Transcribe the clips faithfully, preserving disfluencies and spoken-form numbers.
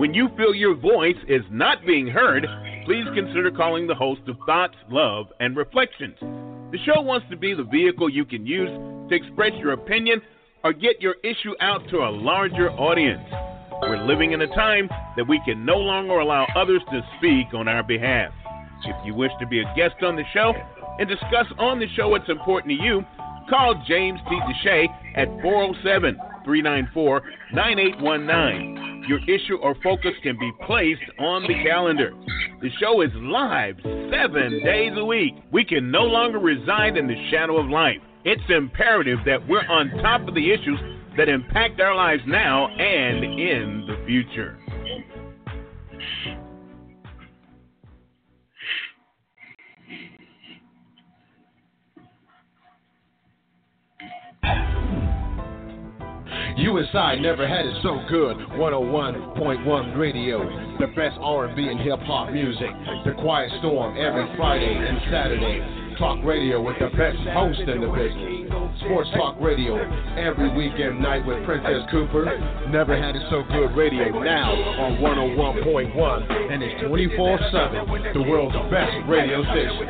When you feel your voice is not being heard, please consider calling the host of Thoughts, Love, and Reflections. The show wants to be the vehicle you can use to express your opinion or get your issue out to a larger audience. We're living in a time that we can no longer allow others to speak on our behalf. If you wish to be a guest on the show and discuss on the show what's important to you, call James T. Deshay at four oh seven, three nine four, nine eight one nine. Your issue or focus can be placed on the calendar. The show is live seven days a week. We can no longer reside in the shadow of life. It's imperative that we're on top of the issues that impact our lives now and in the future. U S I never had it so good. one oh one point one Radio, the best R and B and hip-hop music. The Quiet Storm every Friday and Saturday. Talk radio with the best host in the business. Sports Talk Radio every weekend night with Princess Cooper. Never had it so good radio now on one oh one point one, and it's twenty-four seven, the world's best radio station.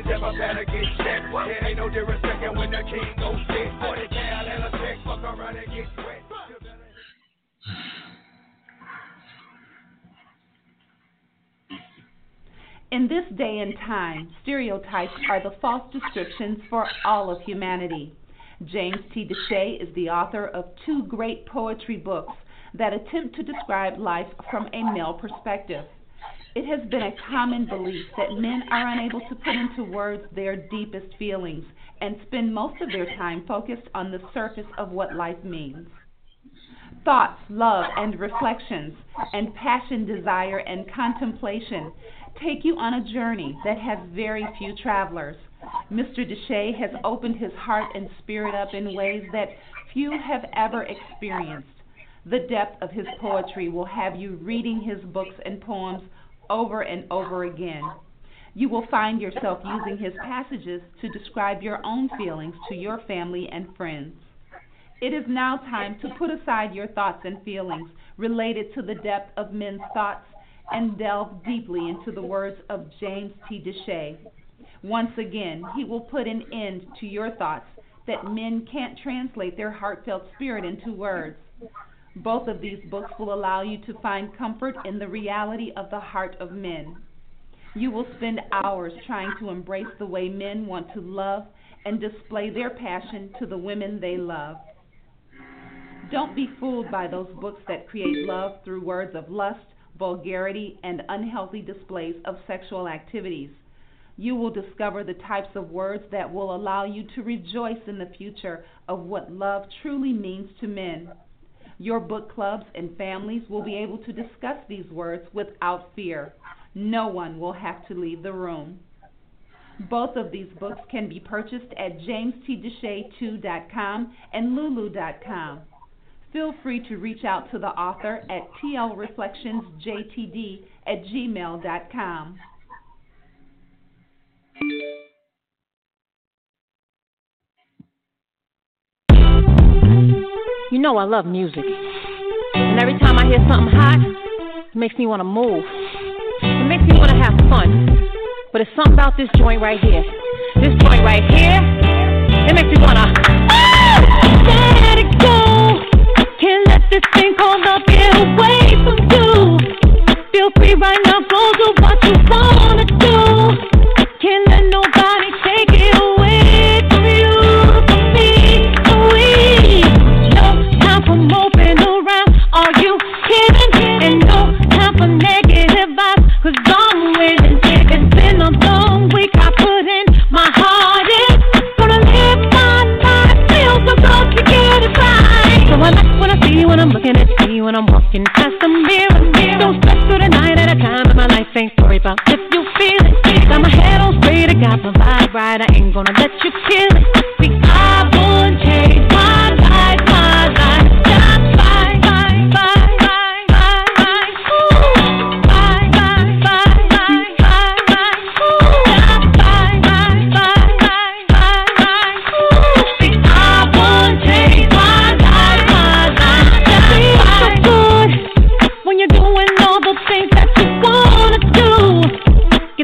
In this day and time, stereotypes are the false descriptions for all of humanity. James T. Deshay is the author of two great poetry books that attempt to describe life from a male perspective. It has been a common belief that men are unable to put into words their deepest feelings and spend most of their time focused on the surface of what life means. Thoughts, love, and reflections, and passion, desire, and contemplation take you on a journey that has very few travelers. Mister Deshay has opened his heart and spirit up in ways that few have ever experienced. The depth of his poetry will have you reading his books and poems over and over again. You will find yourself using his passages to describe your own feelings to your family and friends. It is now time to put aside your thoughts and feelings related to the depth of men's thoughts and delve deeply into the words of James T. Deshay. Once again, he will put an end to your thoughts that men can't translate their heartfelt spirit into words. Both of these books will allow you to find comfort in the reality of the heart of men. You will spend hours trying to embrace the way men want to love and display their passion to the women they love. Don't be fooled by those books that create love through words of lust, vulgarity, and unhealthy displays of sexual activities. You will discover the types of words that will allow you to rejoice in the future of what love truly means to men. Your book clubs and families will be able to discuss these words without fear. No one will have to leave the room. Both of these books can be purchased at james t deshay two dot com and lulu dot com. Feel free to reach out to the author at t l reflections j t d at gmail dot com. You know I love music. And every time I hear something hot, it makes me want to move. It makes me want to have fun. But it's something about this joint right here. This joint right here, it makes me want to, oh, let it go. Can't let this thing called love get away from you. Feel free right now, go do what you wanna do. Can't let nobody take it away from you, from me, from we. No time for moping around, are you kidding? And no time for negative vibes, cause I'm winning. It's been a long week, I put in my heart in. Gonna live my life, feel so close to get it right. So I like when I see you, when I'm looking at you, when I'm walking past the mirror. Don't stress through the night at a time in my life, ain't worry about if you feel it. Got my head on straight, I got my vibe right, I ain't gonna let you kill it. See, I won't change my life, my life. Just bye, bye, bye, bye, bye, bye. Ooh, bye, bye, bye, bye, bye, bye. Ooh, just bye, bye, bye, bye, bye, bye. Ooh, see, I won't change my life, my life. Just feel so good when you're doing all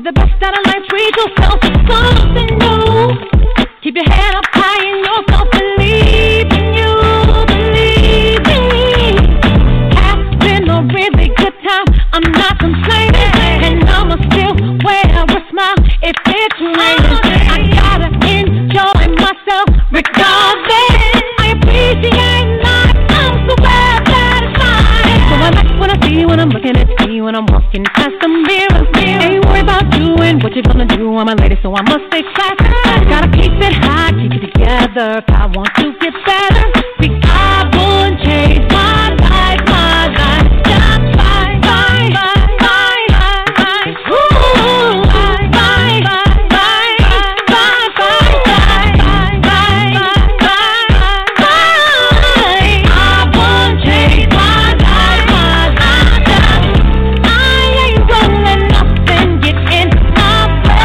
the best out of life, treat yourself to something new. Keep your head up high in yourself, believe in you, believe me. Has been a really good time, I'm not complaining, and I'ma still wear a smile if it's raining. I gotta enjoy myself regardless. I appreciate life, I'm so glad that it's mine. So I like what I see when I'm looking at me, when I'm walking past the mirror. Ain't worried about you and what you're gonna do, I'm a lady, so I must stay classy. Gotta keep it high, keep it together if I want to get better. See, I won't change my life, my life. Just fine, fine, fine, fine, fine. Ooh, fine, fine, fine, fine, fine, fine, fine, fine, fine, fine. I won't change my life, my life. I ain't gonna let nothing get in my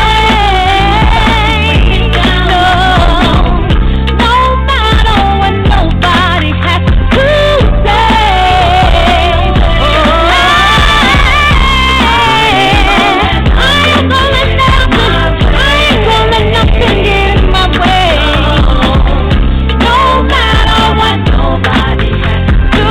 way. No, no matter what nobody has to say. I ain't gonna let nothing, I ain't gonna let nothing get in my way. No matter what nobody has to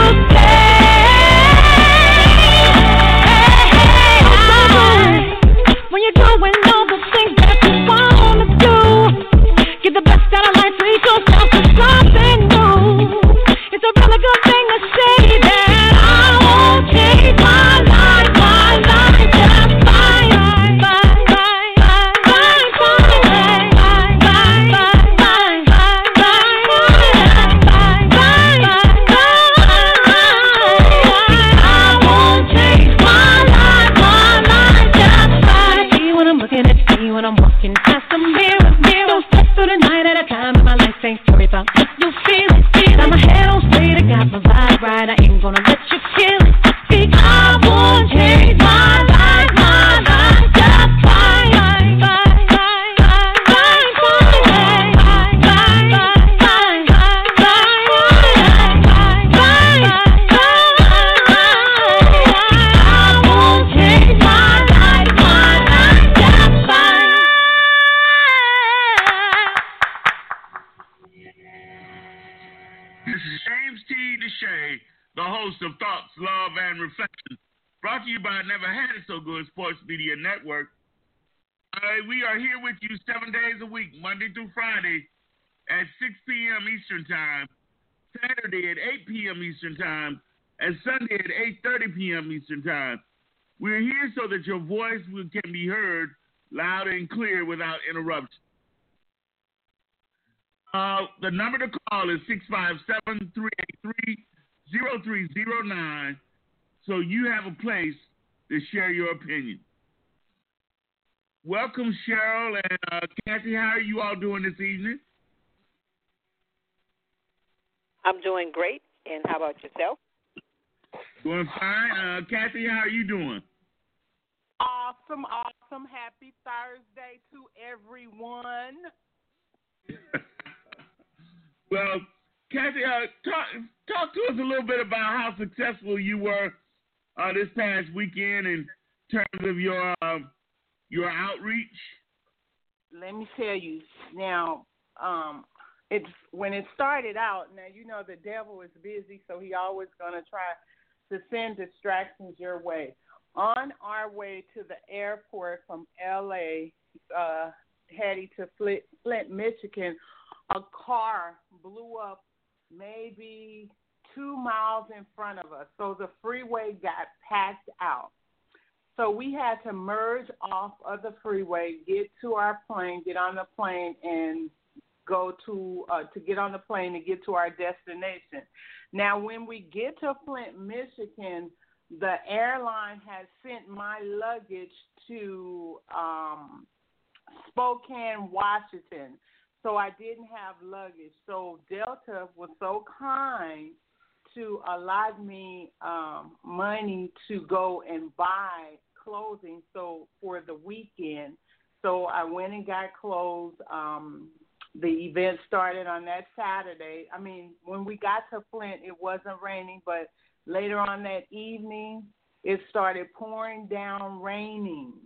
say. When you're doing all the things that you wanna do, get the best out of life, treat yourself to something new. It's a really good thing to say that I won't change my life, my life, just fine, fine, fine, fine, fine, fine, fine, fine, fine, fine, I won't change my life, my life, just fine. See when I'm looking at me, when I'm walking past the mirror, mirror. Don't step through the night at a time, and my life ain't worry about what you feel it, feel it. Got my head on straight, I got my vibe right, I ain't gonna let you kill it. See, I won't change my life, my life, just fine, fine, fine, fine, fine, fine, fine, fine, fine, fine, fine, I won't change my life, my life, just fine. This is James T. Deshay, the host of Thoughts, Love, and Reflections, brought to you by Never Had It So Good Sports Media Network. Uh, we are here with you seven days a week, Monday through Friday at six p.m. Eastern Time, Saturday at eight p.m. Eastern Time, and Sunday at eight thirty p.m. Eastern Time. We're here so that your voice will- can be heard loud and clear without interruption. Uh, the number to call is six five seven, three eight three, zero three zero nine, so you have a place to share your opinion. Welcome, Cheryl and uh, Kathy. How are you all doing this evening? I'm doing great, and how about yourself? Doing fine. Uh, Kathy, how are you doing? Awesome, awesome. Happy Thursday to everyone. Well, Kathy, uh, talk, talk to us a little bit about how successful you were uh, this past weekend in terms of your uh, your outreach. Let me tell you now. Um, it's when it started out. Now you know the devil is busy, so he always gonna try to send distractions your way. On our way to the airport from L A, uh, heading to Flint, Flint, Michigan, a car blew up maybe two miles in front of us. So the freeway got packed out. So we had to merge off of the freeway, get to our plane, get on the plane, and go to uh, to get on the plane and get to our destination. Now, when we get to Flint, Michigan, the airline has sent my luggage to um, Spokane, Washington. So I didn't have luggage. So Delta was so kind to allow me um, money to go and buy clothing so for the weekend. So I went and got clothes. Um, the event started on that Saturday. I mean, when we got to Flint, it wasn't raining, but later on that evening, it started pouring down raining.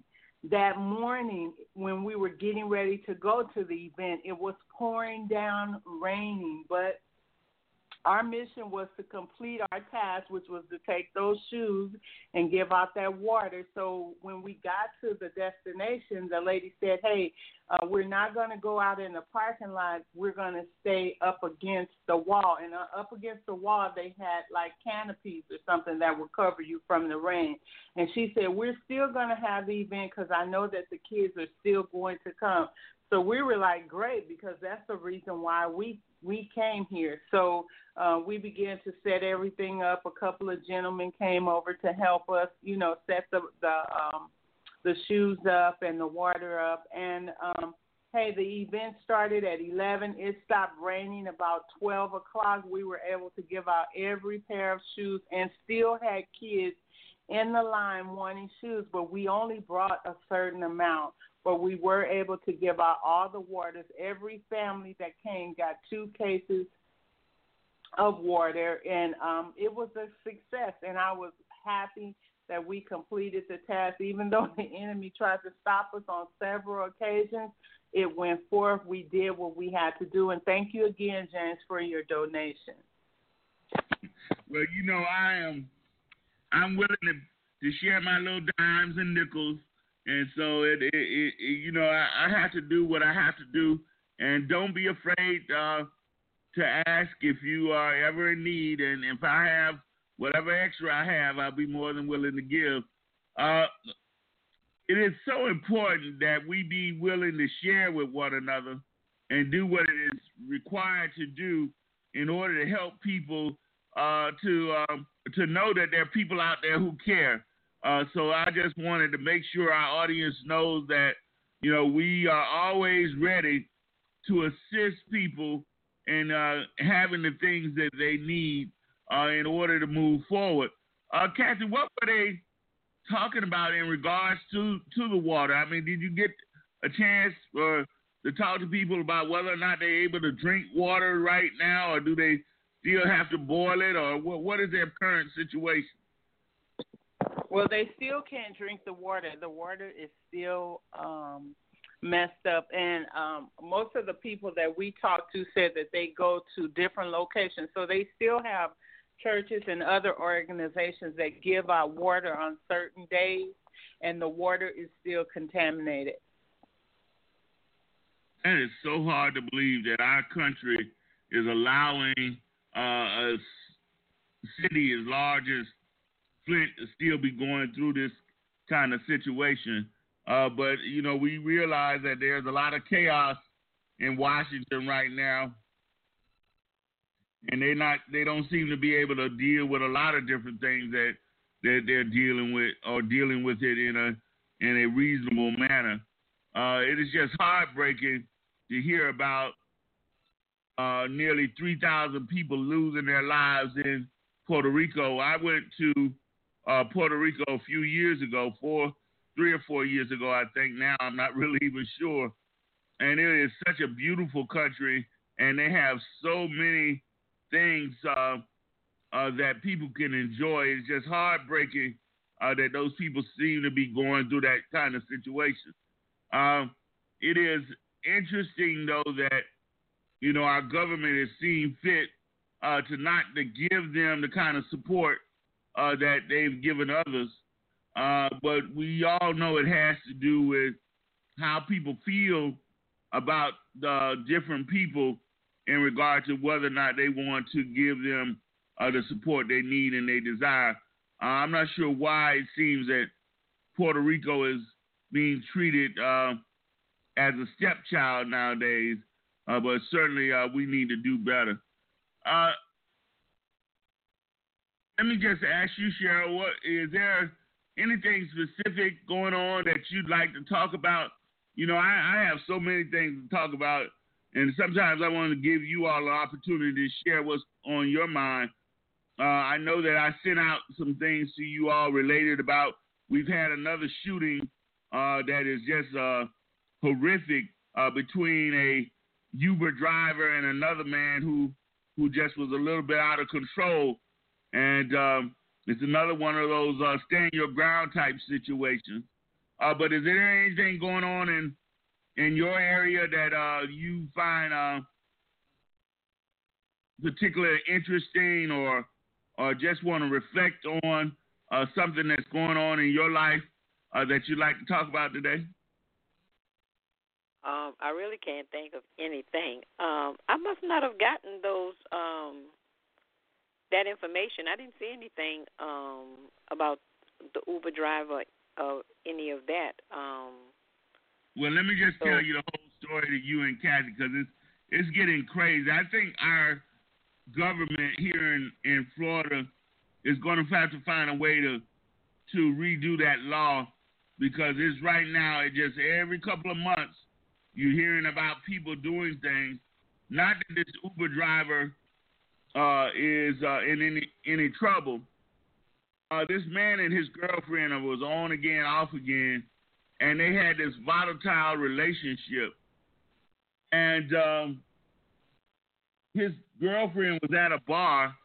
that morning when we were getting ready to go to the event, it was pouring down, raining, but our mission was to complete our task, which was to take those shoes and give out that water. So when we got to the destination, the lady said, hey, uh, we're not going to go out in the parking lot. We're going to stay up against the wall. And uh, up against the wall, they had like canopies or something that would cover you from the rain. And she said, we're still going to have the event because I know that the kids are still going to come. So we were like, great, because that's the reason why we we came here. So uh, we began to set everything up. A couple of gentlemen came over to help us, you know, set the the, um, the shoes up and the water up. And, um, hey, the event started at eleven. It stopped raining about twelve o'clock. We were able to give out every pair of shoes and still had kids in the line wanting shoes, but we only brought a certain amount. But we were able to give out all the waters. Every family that came got two cases of water, and um, it was a success. And I was happy that we completed the task. Even though the enemy tried to stop us on several occasions, it went forth. We did what we had to do. And thank you again, James, for your donation. Well, you know, I am I'm willing to, to share my little dimes and nickels. And so, it, it, it, you know, I, I have to do what I have to do. And don't be afraid uh, to ask if you are ever in need. And if I have whatever extra I have, I'll be more than willing to give. Uh, it is so important that we be willing to share with one another and do what it is required to do in order to help people uh, to um, to know that there are people out there who care. Uh, so I just wanted to make sure our audience knows that, you know, we are always ready to assist people in uh, having the things that they need uh, in order to move forward. Uh, Kathy, what were they talking about in regards to, to the water? I mean, did you get a chance uh, to talk to people about whether or not they're able to drink water right now, or do they still have to boil it, or what, what is their current situation? Well, they still can't drink the water. The water is still um, messed up. And um, most of the people that we talked to said that they go to different locations. So they still have churches and other organizations that give out water on certain days, and the water is still contaminated. That is so hard to believe that our country is allowing uh, a city as large as Flint to still be going through this kind of situation. Uh, but, you know, we realize that there's a lot of chaos in Washington right now, and they not they don't seem to be able to deal with a lot of different things that, that they're dealing with, or dealing with it in a in a reasonable manner. Uh, it is just heartbreaking to hear about uh, nearly three thousand people losing their lives in Puerto Rico. I went to uh, Puerto Rico a few years ago, four, three or four years ago, I think now. I'm not really even sure. And it is such a beautiful country, and they have so many things uh, uh, that people can enjoy. It's just heartbreaking uh, that those people seem to be going through that kind of situation. Uh, it is interesting, though, that, you know, our government is seeing fit uh, to not to give them the kind of support uh, that they've given others. Uh, but we all know it has to do with how people feel about the different people in regard to whether or not they want to give them uh, the support they need and they desire. Uh, I'm not sure why it seems that Puerto Rico is being treated uh, as a stepchild nowadays, uh, but certainly uh, we need to do better. Uh, let me just ask you, Cheryl, what, is there anything specific going on that you'd like to talk about? You know, I, I have so many things to talk about, and sometimes I want to give you all an opportunity to share what's on your mind. Uh, I know that I sent out some things to you all related about, we've had another shooting uh, that is just uh, horrific uh, between a Uber driver and another man who, who just was a little bit out of control. And um, it's another one of those uh, stand your ground type situations. Uh, but is there anything going on in in your area that uh, you find uh, particularly interesting, or or just want to reflect on uh, something that's going on in your life uh, that you'd like to talk about today? Um, I really can't think of anything. Um, I must not have gotten those um, that information. I didn't see anything um, about the Uber driver or any of that. Um, well, let me just so, tell you the whole story to you and Kathy, because it's it's getting crazy. I think our government here in, in Florida is going to have to find a way to to redo that law, because it's right now, it just every couple of months you're hearing about people doing things. Not that this Uber driver uh, is uh, in any any trouble. Uh, this man and his girlfriend was on again, off again, and they had this volatile relationship. And um, his girlfriend was at a bar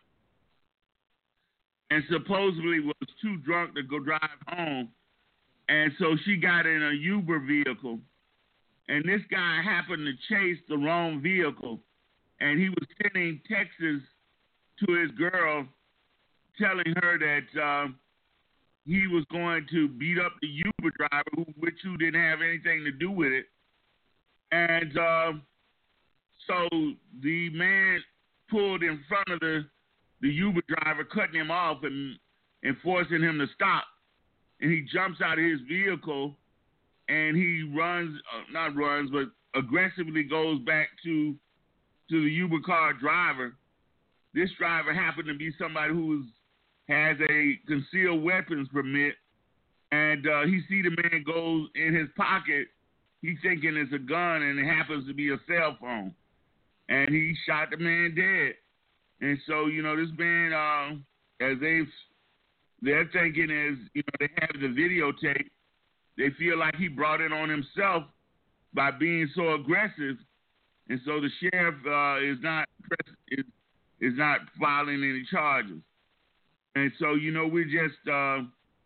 and supposedly was too drunk to go drive home. And so she got in a Uber vehicle. And this guy happened to chase the wrong vehicle. And he was sending texts to his girl telling her that uh, he was going to beat up the Uber driver, who, which who didn't have anything to do with it. And uh, so the man pulled in front of the, the Uber driver, cutting him off and, and forcing him to stop. And he jumps out of his vehicle and he runs, uh, not runs, but aggressively goes back to to the Uber car driver. This driver happened to be somebody who has a concealed weapons permit, and uh, he see the man go in his pocket. He's thinking it's a gun, and it happens to be a cell phone. And he shot the man dead. And so, you know, this man, uh, as they've, they're thinking is, you know, they have the videotape. They feel like he brought it on himself by being so aggressive, and so the sheriff uh, is not is is not filing any charges. And so, you know, we're just, uh,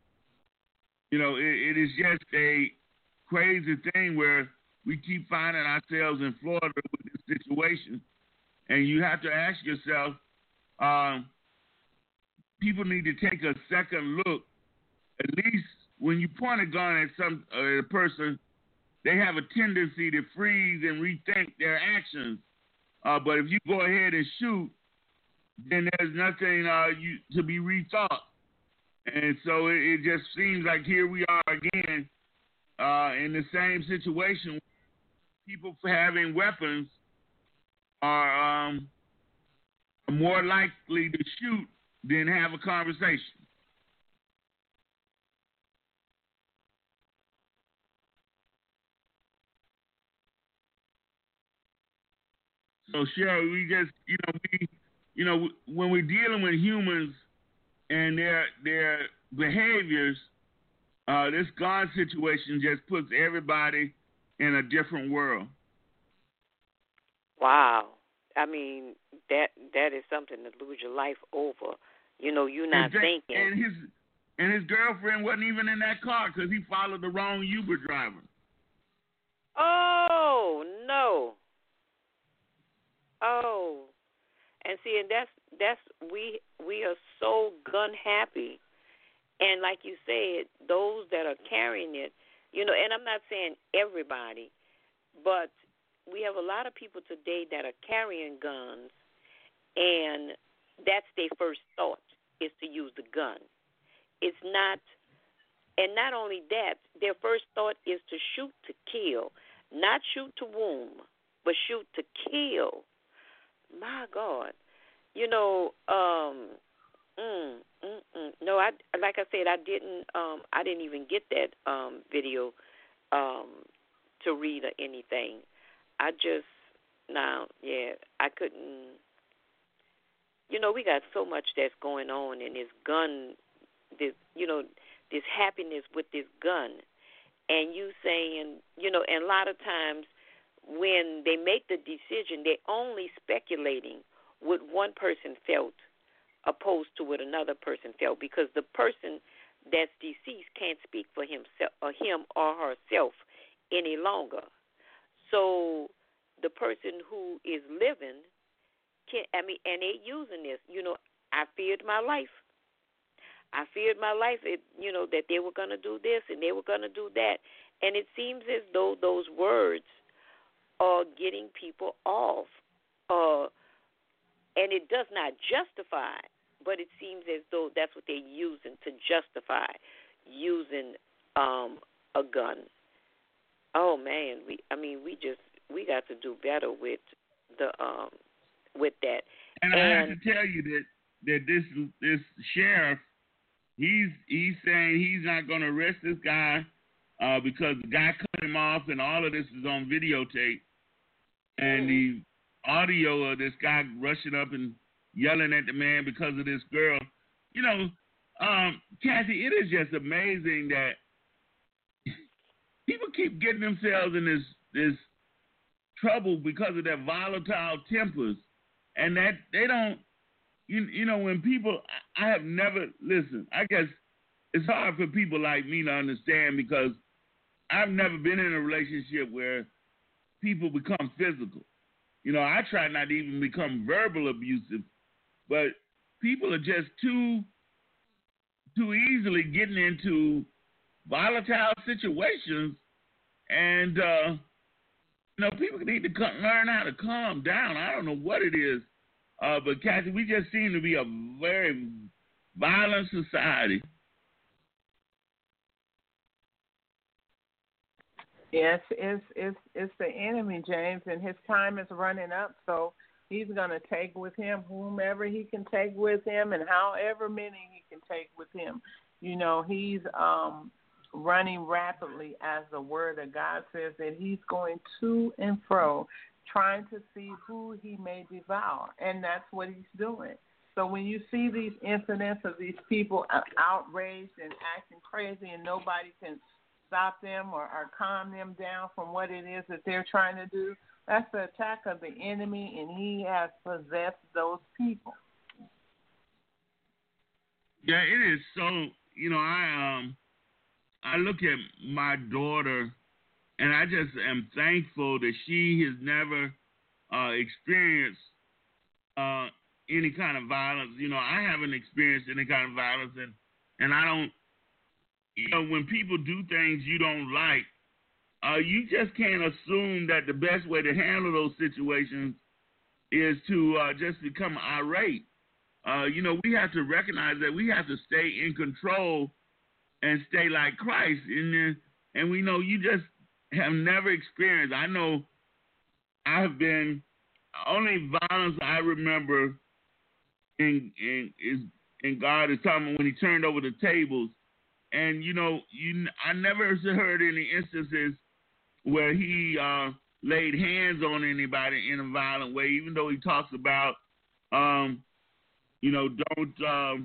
you know, it, it is just a crazy thing where we keep finding ourselves in Florida with this situation, and you have to ask yourself, um, people need to take a second look. At least when you point a gun at some uh, a person, they have a tendency to freeze and rethink their actions. Uh, but if you go ahead and shoot, then there's nothing uh, you, to be rethought. And so it, it just seems like here we are again uh, in the same situation. People having weapons are um, more likely to shoot than have a conversation. So, Cheryl, we just, you know, we, you know, when we're dealing with humans and their their behaviors, uh, this God situation just puts everybody in a different world. Wow. I mean, that that is something to lose your life over. You know, you're not and that, thinking. And his and his girlfriend wasn't even in that car because he followed the wrong Uber driver. Oh, no. Oh, and see, and that's that's we we are so gun happy, and like you said, those that are carrying it, you know. And I'm not saying everybody, but we have a lot of people today that are carrying guns, and that's their first thought is to use the gun. It's not, and not only that, their first thought is to shoot to kill, not shoot to wound, but shoot to kill. My God, you know, um, mm, mm, mm. no, I like I said, I didn't, um, I didn't even get that um, video um, to read or anything. I just now, yeah, I couldn't. You know, we got so much that's going on, and this gun, this, you know, this happiness with this gun, and you saying, you know, and a lot of times, when they make the decision, they're only speculating what one person felt opposed to what another person felt, because the person that's deceased can't speak for himself or him or herself any longer. So the person who is living can, I mean, and they using this, you know, I feared my life. I feared my life, it, you know, that they were going to do this and they were going to do that. And it seems as though those words are getting people off. Uh, and it does not justify, but it seems as though that's what they're using to justify using um, a gun. Oh man, we I mean we just we got to do better with the um with that. And, and I have to tell you that that this this sheriff, he's he's saying he's not going to arrest this guy uh, because the guy cut him off, and all of this is on videotape, and the audio of this guy rushing up and yelling at the man because of this girl. You know, um, Kathy, it is just amazing that people keep getting themselves in this this trouble because of their volatile tempers, and that they don't. You you know when people, I have never listen. I guess it's hard for people like me to understand because I've never been in a relationship where people become physical. You know, I try not to even become verbal abusive, but people are just too too easily getting into volatile situations, and uh, you know, people need to come, learn how to calm down. I don't know what it is, uh, but Kathy, we just seem to be a very violent society. Yes, it's it's it's the enemy, James, and his time is running up. So he's going to take with him whomever he can take with him, and however many he can take with him. You know, he's um, running rapidly, as the Word of God says, that he's going to and fro, trying to see who he may devour, and that's what he's doing. So when you see these incidents of these people outraged and acting crazy, and nobody can stop them or, or calm them down from what it is that they're trying to do, that's the attack of the enemy, and he has possessed those people. Yeah, it is so. You know, I um, I look at my daughter, and I just am thankful that she has never uh, experienced uh, any kind of violence. You know, I haven't experienced any kind of violence, and and I don't. You know, when people do things you don't like, uh, you just can't assume that the best way to handle those situations is to uh, just become irate. Uh, you know, we have to recognize that we have to stay in control and stay like Christ. And, and we know you just have never experienced. I know I have been, only violence I remember in, in, is, in God is talking about when he turned over the tables. And, you know, you I never heard any instances where he uh, laid hands on anybody in a violent way, even though he talks about, um, you know, don't, um,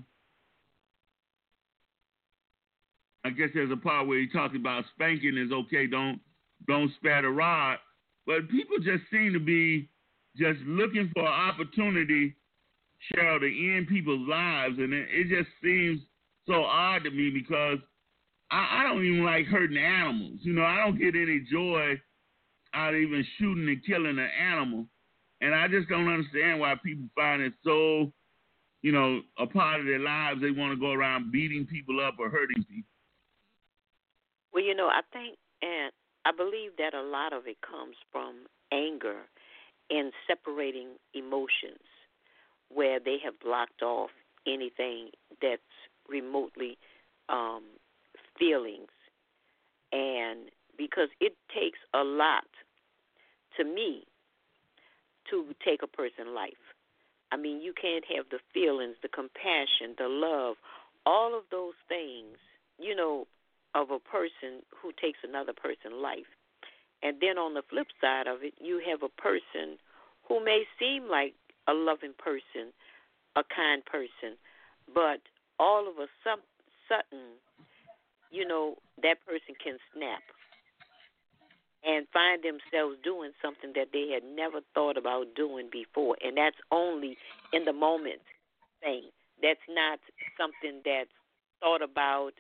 I guess there's a part where he talks about spanking is okay, don't don't spare the rod. But people just seem to be just looking for an opportunity, Cheryl, to end people's lives. And it, it just seems so odd to me because I, I don't even like hurting animals. You know, I don't get any joy out of even shooting and killing an animal. And I just don't understand why people find it so, you know, a part of their lives. They want to go around beating people up or hurting people. Well, you know, I think, and I believe that a lot of it comes from anger and separating emotions, where they have blocked off anything that's remotely um, feelings. And because it takes a lot, to me, to take a person's life. I mean, you can't have the feelings, the compassion, the love, all of those things, you know, of a person who takes another person's life. And then on the flip side of it, you have a person who may seem like a loving person, a kind person, but all of a sudden, you know, that person can snap and find themselves doing something that they had never thought about doing before. And that's only in the moment thing. That's not something that's thought about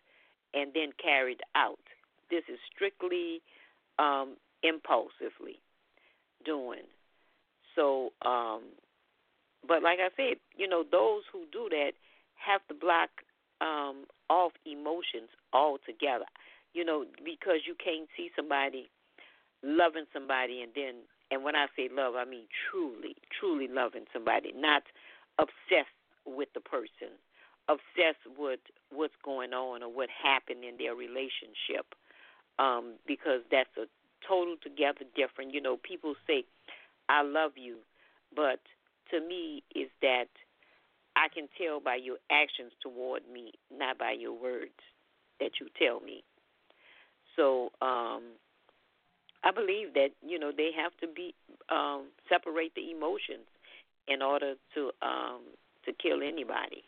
and then carried out. This is strictly um, impulsively doing. So, um, but like I said, you know, those who do that have to block um, off emotions altogether, you know, because you can't see somebody loving somebody and then, and when I say love, I mean truly, truly loving somebody, not obsessed with the person, obsessed with what's going on or what happened in their relationship, um, because that's a total together different. You know, people say, I love you, but to me is that I can tell by your actions toward me, not by your words that you tell me. So um, I believe that, you know, they have to be um, separate the emotions in order to um, to kill anybody.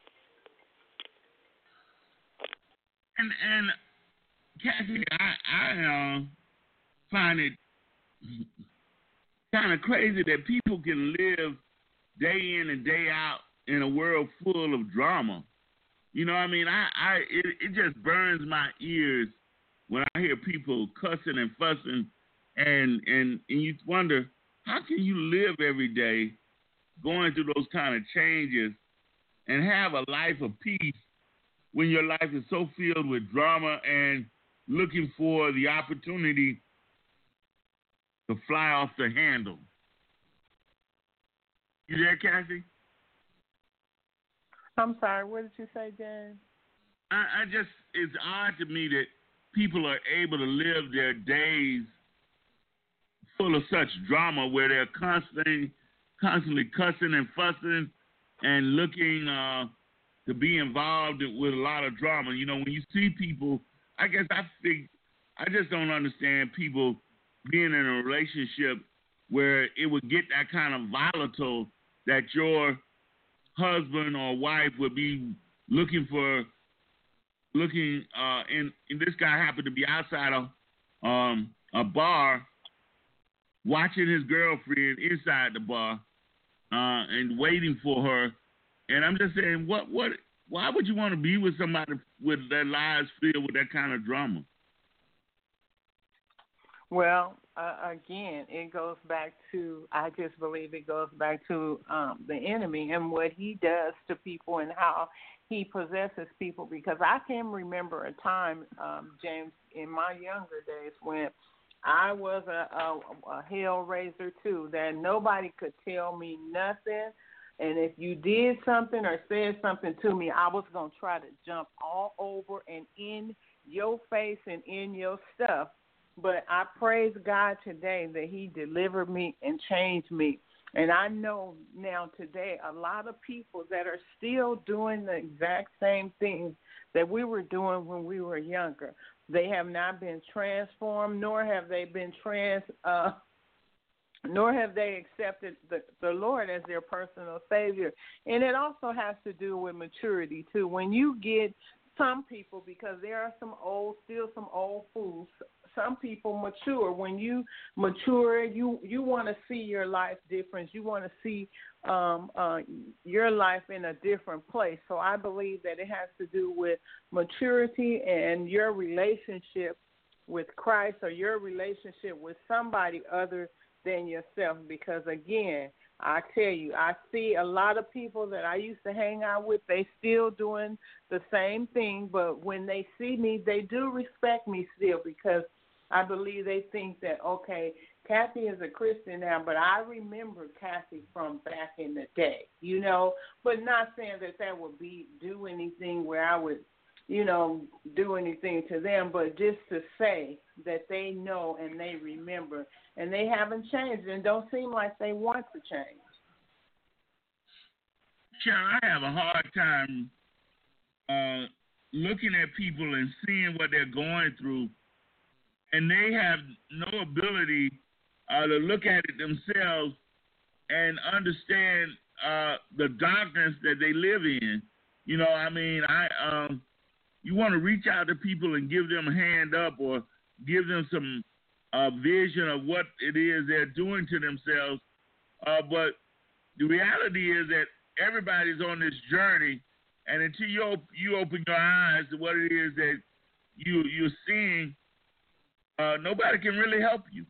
And and Kathy, I I uh, find it kind of crazy that people can live day in and day out in a world full of drama. You know what I mean? I, I it, it just burns my ears when I hear people cussing and fussing, and, and, and you wonder, how can you live every day going through those kind of changes and have a life of peace when your life is so filled with drama and looking for the opportunity to fly off the handle? You there, Kathy? I'm sorry, what did you say, James? I, I just, it's odd to me that people are able to live their days full of such drama where they're constantly, constantly cussing and fussing and looking uh, to be involved with a lot of drama. You know, when you see people, I guess I think, I just don't understand people being in a relationship where it would get that kind of volatile that your husband or wife would be looking for, looking, uh, and, and this guy happened to be outside of um, a bar watching his girlfriend inside the bar uh, and waiting for her. And I'm just saying, what, what, why would you want to be with somebody with their lives filled with that kind of drama? Well, uh, again, it goes back to, I just believe it goes back to um, the enemy and what he does to people and how he possesses people. Because I can remember a time, um, James, in my younger days when I was a, a, a hell raiser too, that nobody could tell me nothing. And if you did something or said something to me, I was going to try to jump all over and in your face and in your stuff. But I praise God today that he delivered me and changed me. And I know now today a lot of people that are still doing the exact same things that we were doing when we were younger. They have not been transformed, nor have they been trans, uh, nor have they accepted the, the Lord as their personal Savior. And it also has to do with maturity, too. When you get some people, because there are some old, still some old fools, some people mature. When you mature, you, you want to see your life different. You want to see um, uh, your life in a different place. So I believe that it has to do with maturity and your relationship with Christ or your relationship with somebody other than yourself. Because, again, I tell you, I see a lot of people that I used to hang out with, they still doing the same thing, but when they see me, they do respect me still because I believe they think that, okay, Kathy is a Christian now, but I remember Kathy from back in the day, you know, but not saying that that would be do anything where I would, you know, do anything to them, but just to say that they know and they remember and they haven't changed and don't seem like they want to change. Sharon, I have a hard time uh, looking at people and seeing what they're going through, and they have no ability uh, to look at it themselves and understand uh, the darkness that they live in. You know, I mean, I um, you want to reach out to people and give them a hand up or give them some uh, vision of what it is they're doing to themselves. Uh, but the reality is that everybody's on this journey, and until you, op- you open your eyes to what it is that you you're seeing uh, nobody can really help you.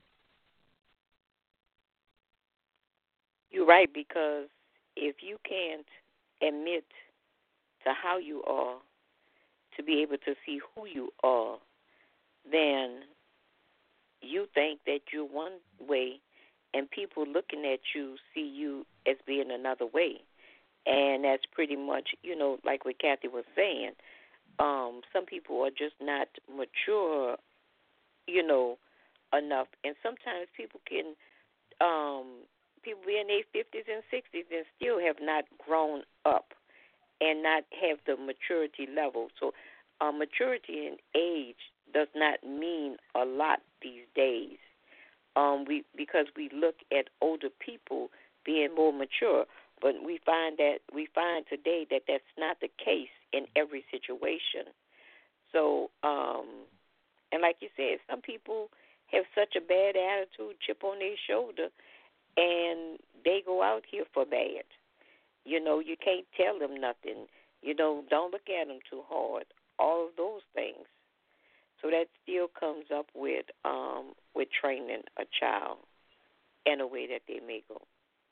You're right, because if you can't admit to how you are, to be able to see who you are, then you think that you're one way, and people looking at you see you as being another way. And that's pretty much, you know, like what Kathy was saying. Um, some people are just not mature, you know, enough. And sometimes people can, um, people be in their fifties and sixties and still have not grown up and not have the maturity level. So uh, maturity in age does not mean a lot these days. Um, we because we look at older people being more mature, but we find that we find today that that's not the case in every situation. So, um, and like you said, some people have such a bad attitude, chip on their shoulder, and they go out here for bad. You know, you can't tell them nothing. You know, don't look at them too hard. All of those things. So that still comes up with um, with training a child in a way that they may go.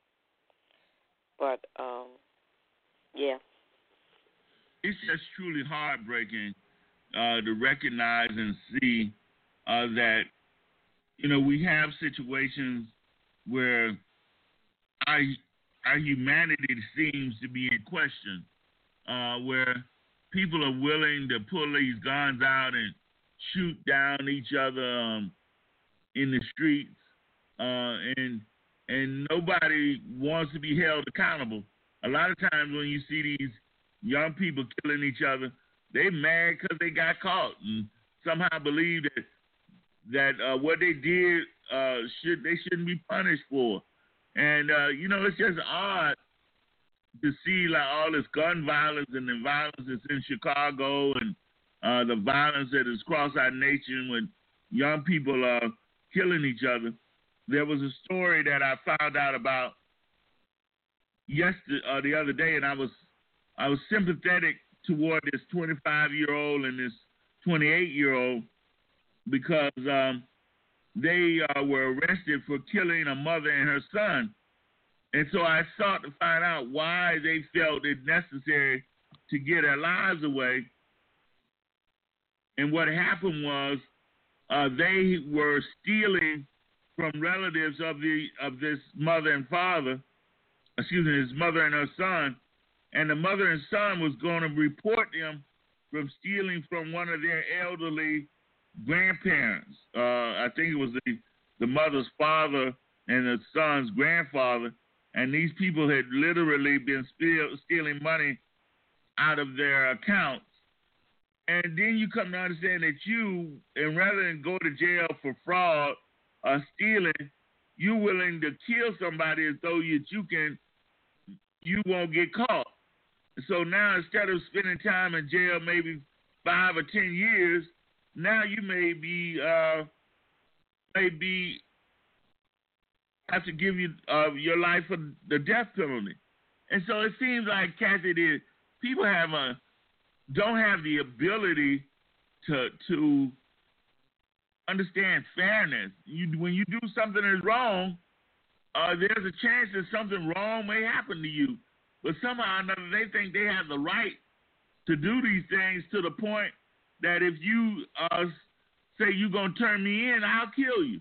But, um, yeah. It's just truly heartbreaking uh, to recognize and see uh, that, you know, we have situations where our, our humanity seems to be in question, uh, where people are willing to pull these guns out and shoot down each other um, in the streets, uh, and and nobody wants to be held accountable. A lot of times when you see these young people killing each other, they mad because they got caught and somehow believe that that uh, what they did uh, should they shouldn't be punished for. And uh, you know, it's just odd to see like all this gun violence and the violence that's in Chicago and uh, the violence that is across our nation when young people are killing each other. There was a story that I found out about yesterday, uh, the other day, and I was I was sympathetic toward this twenty-five-year-old and this twenty-eight-year-old because um, they uh, were arrested for killing a mother and her son. And so I sought to find out why they felt it necessary to get their lives away. And what happened was uh, they were stealing from relatives of the of this mother and father, excuse me, his mother and her son, and the mother and son was going to report them from stealing from one of their elderly grandparents. Uh, I think it was the, the mother's father and the son's grandfather, and these people had literally been steal, stealing money out of their accounts. And then you come to understand that you, and rather than go to jail for fraud or stealing, you're willing to kill somebody as though you, you can, you won't get caught. So now instead of spending time in jail, maybe five or ten years, now you may be, uh, may be have to give you uh, your life for the death penalty. And so it seems like, Kathy, that people have a don't have the ability to to understand fairness. You, when you do something that's wrong, uh, there's a chance that something wrong may happen to you. But somehow or another, they think they have the right to do these things to the point that if you uh, say you're going to turn me in, I'll kill you.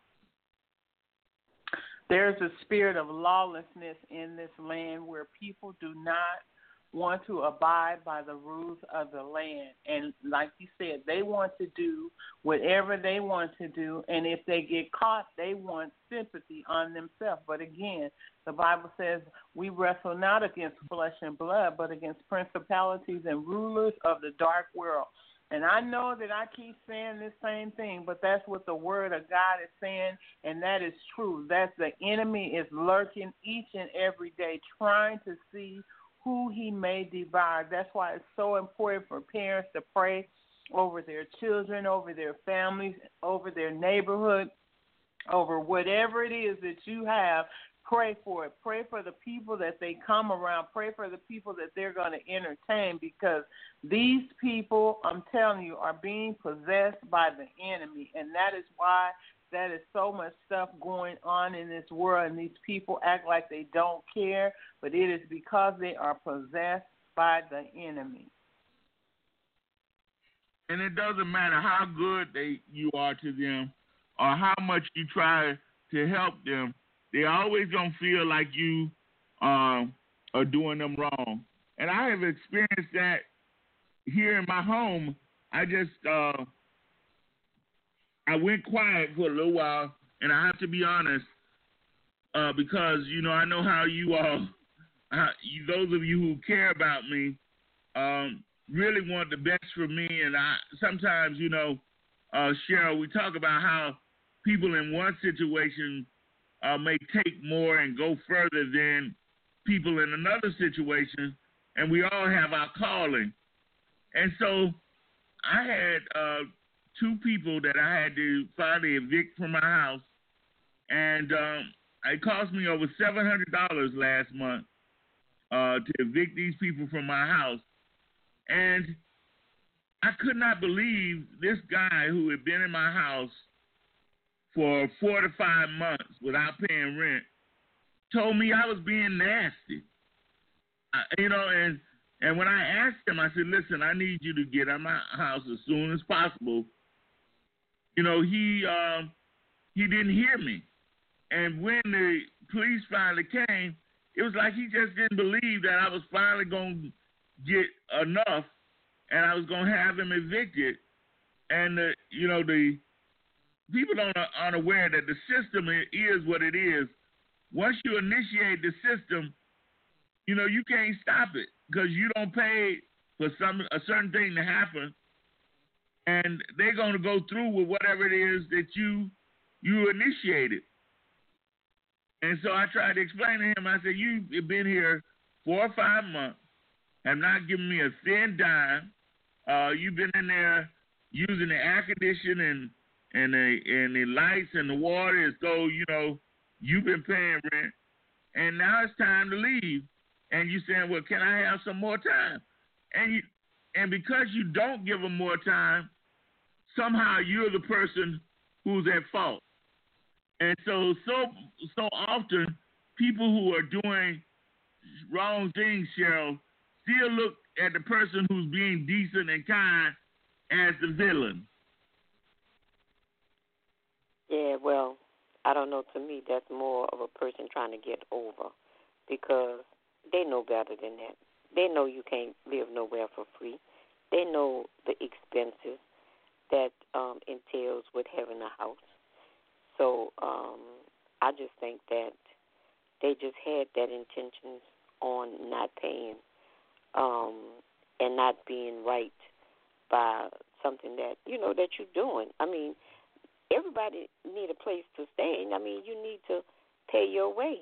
There's a spirit of lawlessness in this land where people do not want to abide by the rules of the land. And like you said, they want to do whatever they want to do. And if they get caught, they want sympathy on themselves. But again, the Bible says we wrestle not against flesh and blood, but against principalities and rulers of the dark world. And I know that I keep saying this same thing, but that's what the word of God is saying, and that is true. That the enemy is lurking each and every day, trying to see who he may devour. That's why it's so important for parents to pray over their children, over their families, over their neighborhood, over whatever it is that you have. pray for it. Pray for the people that they come around. Pray for the people that they're going to entertain, because these people, I'm telling you, are being possessed by the enemy. And that is why that is so much stuff going on in this world, and these people act like they don't care, but it is because they are possessed by the enemy. And it doesn't matter how good they you are to them or how much you try to help them, they always gonna feel like you um, are doing them wrong. And I have experienced that here in my home. I just uh, I went quiet for a little while, and I have to be honest, uh, because you know I know how you all, uh, you, those of you who care about me, um, really want the best for me. And I sometimes, you know, uh, Cheryl, we talk about how people in one situation uh, may take more and go further than people in another situation, and we all have our calling. And so I had uh, two people that I had to finally evict from my house, and um, it cost me over seven hundred dollars last month uh, to evict these people from my house. And I could not believe this guy who had been in my house for four to five months without paying rent told me I was being nasty. I, you know, and and when I asked him, I said, listen, I need you to get out of my house as soon as possible. You know, he um, he didn't hear me. And when the police finally came, it was like he just didn't believe that I was finally going to get enough and I was going to have him evicted. And, uh, you know, the people don't, aren't aware that the system is what it is. Once you initiate the system, you know, you can't stop it because you don't pay for some a certain thing to happen, and they're going to go through with whatever it is that you you initiated. And so I tried to explain to him, I said, you've been here four or five months, have not given me a thin dime. Uh, you've been in there using the air conditioning and, and, the, and the lights and the water as though, you know, you've been paying rent. And now it's time to leave. And you're saying, well, can I have some more time? And you, and because you don't give them more time, somehow you're the person who's at fault. And so, so, so often, people who are doing wrong things, Cheryl, still look at the person who's being decent and kind as the villain. Yeah, well, I don't know. To me, that's more of a person trying to get over, because they know better than that. They know you can't live nowhere for free. They know the expenses that um, entails with having a house. So um, I just think that they just had that intentions on not paying um, and not being right by something that, you know, that you're doing. I mean, everybody need a place to stay. I mean, you need to pay your way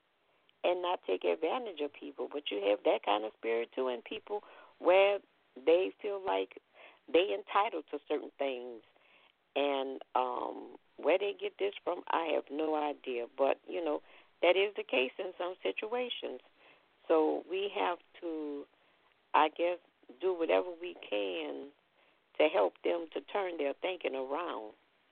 and not take advantage of people. But you have that kind of spirit, too, in people where they feel like they entitled to certain things. And um, where they get this from, I have no idea. But, you know, that is the case in some situations. So we have to, I guess, do whatever we can to help them to turn their thinking around,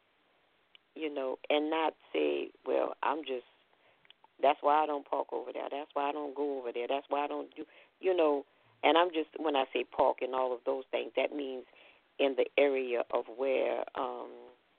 you know, and not say, well, I'm just, that's why I don't park over there. That's why I don't go over there. That's why I don't do, you know, and I'm just, when I say park and all of those things, that means in the area of where, um,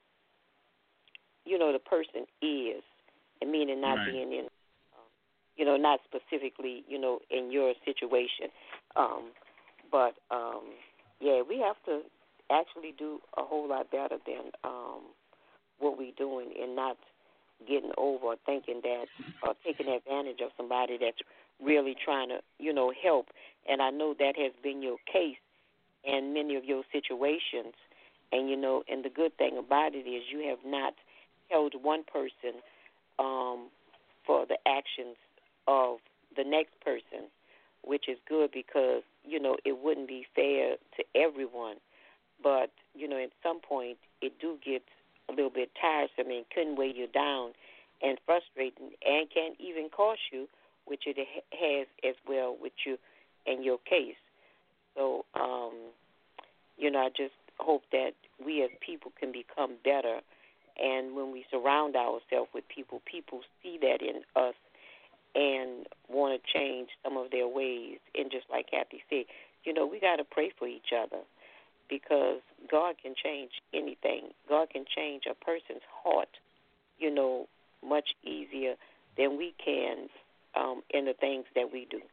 you know, the person is, and meaning not right. being in, um, you know, not specifically, you know, in your situation. Um, but, um, yeah, we have to actually do a whole lot better than um, what we're doing and not getting over thinking that or taking advantage of somebody that's really trying to, you know, help. And I know that has been your case in many of your situations. And, you know, and the good thing about it is you have not held one person um, for the actions of the next person, which is good because, you know, it wouldn't be fair to everyone. But, you know, at some point it do get a little bit tiresome and couldn't weigh you down and frustrating, and can even cost you, which it has as well with you and your case. So, um, you know, I just hope that we as people can become better, and when we surround ourselves with people, people see that in us and want to change some of their ways. And just like Kathy said, you know, we got to pray for each other, because God can change anything. God can change a person's heart, you know, much easier than we can um, in the things that we do.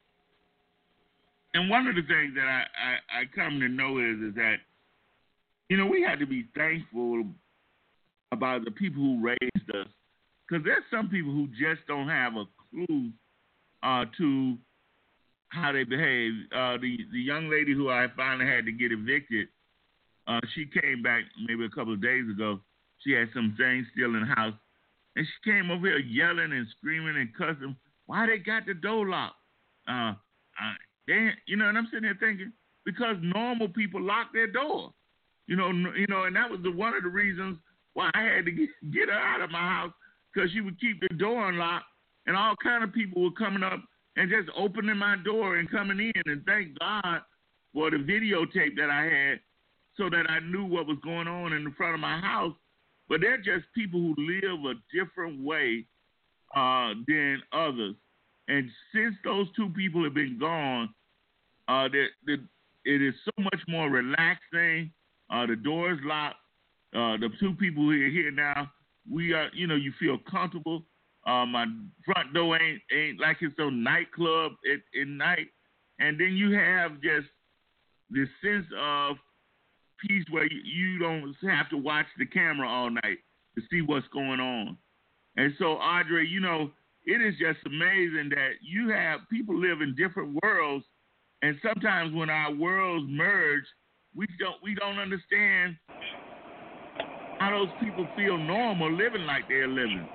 And one of the things that I, I, I come to know is, is that, you know, we have to be thankful about the people who raised us, because there's some people who just don't have a clue uh, to how they behave. Uh, the, the young lady who I finally had to get evicted, uh, she came back maybe a couple of days ago. She had some things still in the house, and she came over here yelling and screaming and cussing. Why they got the door locked? Uh, uh, they, you know, and I'm sitting there thinking, because normal people lock their door. You know, you know, and that was the, one of the reasons why I had to get, get her out of my house, because she would keep the door unlocked, and all kind of people were coming up and just opening my door and coming in. And thank God for the videotape that I had, so that I knew what was going on in the front of my house. But they're just people who live a different way uh, than others. And since those two people have been gone, uh, the, the, it is so much more relaxing. Uh, the door is locked. Uh, the two people who are here now, we are, you know, you feel comfortable. Uh, my front door ain't ain't like it's a nightclub at, at night. And then you have just this sense of peace where you, you don't have to watch the camera all night to see what's going on. And so, Audrey, you know, it is just amazing that you have people live in different worlds, and sometimes when our worlds merge, we don't we don't understand how those people feel normal living like they're living.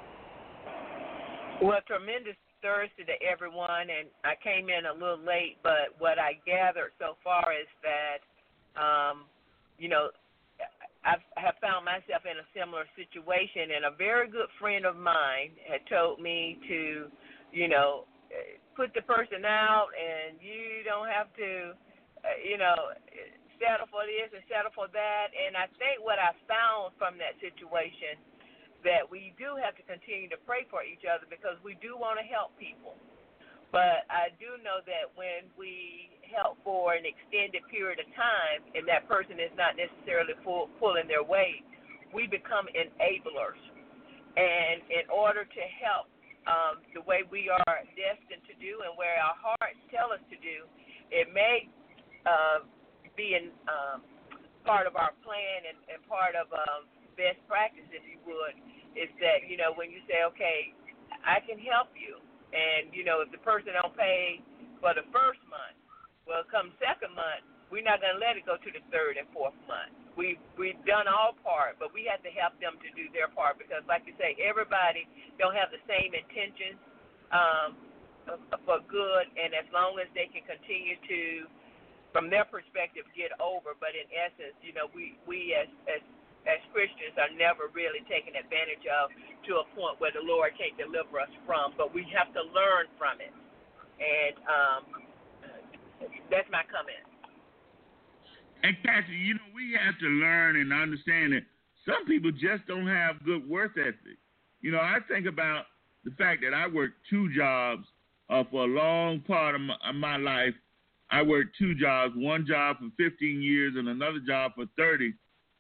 Well, tremendous Thursday to everyone, and I came in a little late, but what I gathered so far is that, um, you know, I have found myself in a similar situation, and a very good friend of mine had told me to, you know, put the person out, and you don't have to, uh, you know, settle for this and settle for that. And I think what I found from that situation, that we do have to continue to pray for each other, because we do want to help people. But I do know that when we help for an extended period of time and that person is not necessarily full, pulling their weight, we become enablers. And in order to help um, the way we are destined to do and where our hearts tell us to do, it may uh, be in, um, part of our plan and, and part of um, best practice, if you would, is that, you know, when you say, okay, I can help you, and, you know, if the person don't pay for the first month, well, come second month, we're not going to let it go to the third and fourth month. We, we've done our part, but we have to help them to do their part, because, like you say, everybody don't have the same intentions um, for good, and as long as they can continue to, from their perspective, get over, but in essence, you know, we, we as, as as Christians are never really taken advantage of to a point where the Lord can't deliver us from, but we have to learn from it. And um, that's my comment. And Kathy, you know, we have to learn and understand that some people just don't have good work ethic. You know, I think about the fact that I worked two jobs uh, for a long part of my, of my life. I worked two jobs, one job for fifteen years and another job for thirty.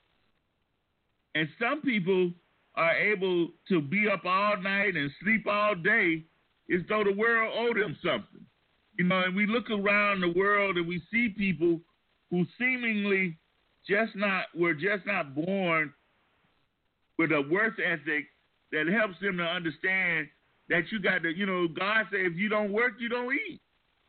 And some people are able to be up all night and sleep all day as though the world owed them something. You know, and we look around the world and we see people who seemingly just not were just not born with a work ethic that helps them to understand that you got to, you know, God said if you don't work, you don't eat.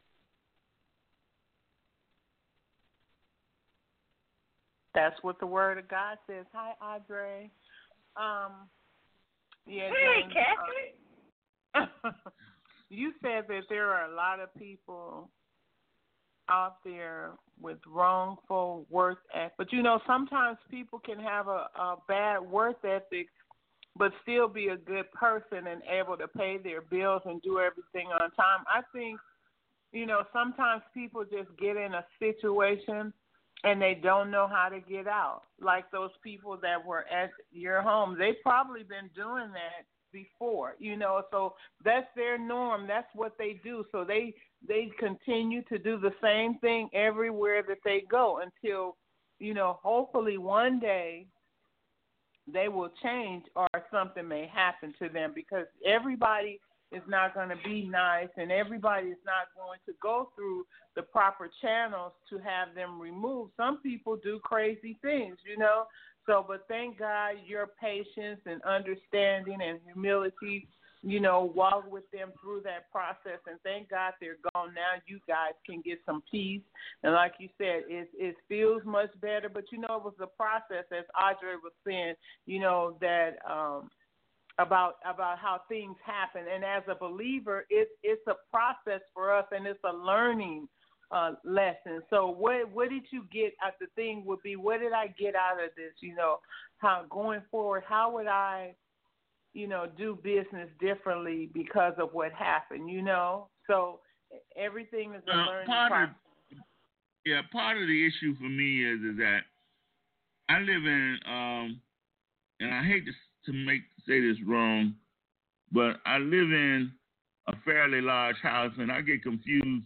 That's what the Word of God says. Hi, Audrey. Um, yeah, hey, James, Catherine. Uh, you said that there are a lot of people out there with wrongful work ethic. But, you know, sometimes people can have a, a bad work ethic, but still be a good person and able to pay their bills and do everything on time. I think, you know, sometimes people just get in a situation and they don't know how to get out. Like those people that were at your home, they've probably been doing that before, you know, so that's their norm. That's what they do. So they they continue to do the same thing everywhere that they go until, you know, hopefully one day they will change or something may happen to them, because everybody is not going to be nice and everybody is not going to go through the proper channels to have them removed. Some people do crazy things, you know. So, but thank God your patience and understanding and humility, you know, walk with them through that process. And thank God they're gone now. You guys can get some peace. And like you said, it, it feels much better. But, you know, it was the process, as Audrey was saying, you know, that um, about about how things happen. And as a believer, it's it's a process for us, and it's a learning Uh, lesson. So what what did you get at the thing would be, what did I get out of this? You know, how going forward, how would I, you know, do business differently because of what happened, you know? So everything is a uh, learning part process. Of, yeah, part of the issue for me is is that I live in, um, and I hate to, to make say this wrong, but I live in a fairly large house, and I get confused.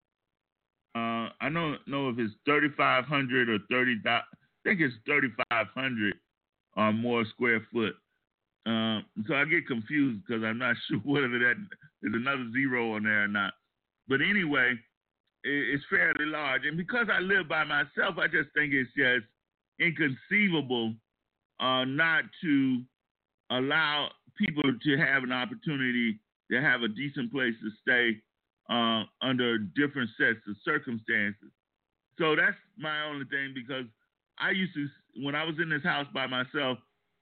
Uh, I don't know if it's thirty-five hundred or thirty. I think it's thirty-five hundred or more square foot. Um, so I get confused because I'm not sure whether that there's another zero on there or not. But anyway, it, it's fairly large, and because I live by myself, I just think it's just inconceivable uh, not to allow people to have an opportunity to have a decent place to stay Uh, under different sets of circumstances. So that's my only thing, because I used to, when I was in this house by myself,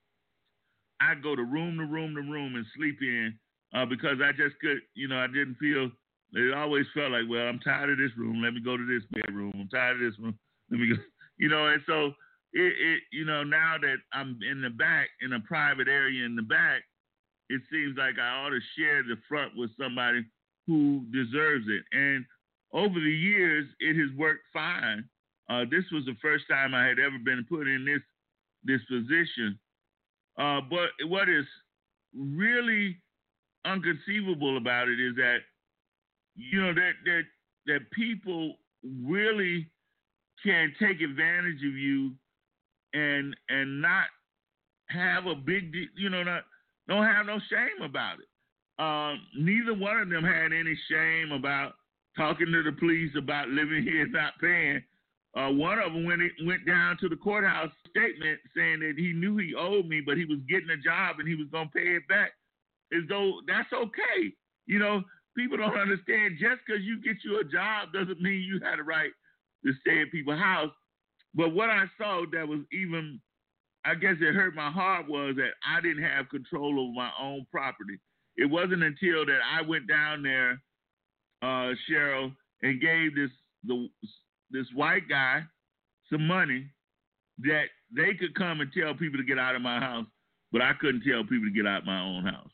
I'd go to room to room to room and sleep in uh, because I just could, you know, I didn't feel, it always felt like, well, I'm tired of this room. Let me go to this bedroom. I'm tired of this room. Let me go, you know, and so it, it you know, now that I'm in the back, in a private area in the back, it seems like I ought to share the front with somebody who deserves it. And over the years, it has worked fine. Uh, this was the first time I had ever been put in this this position. Uh, but what is really inconceivable about it is that, you know, that that that people really can take advantage of you and and not have a big, you know, not don't have no shame about it. Um, neither one of them had any shame about talking to the police about living here and not paying. Uh, one of them went went down to the courthouse statement saying that he knew he owed me, but he was getting a job and he was going to pay it back, as though that's okay. You know, people don't understand, just because you get you a job doesn't mean you had a right to stay at people's house. But what I saw that was even, I guess it hurt my heart, was that I didn't have control over my own property. It wasn't until that I went down there, uh, Cheryl, and gave this the this white guy some money that they could come and tell people to get out of my house, but I couldn't tell people to get out of my own house.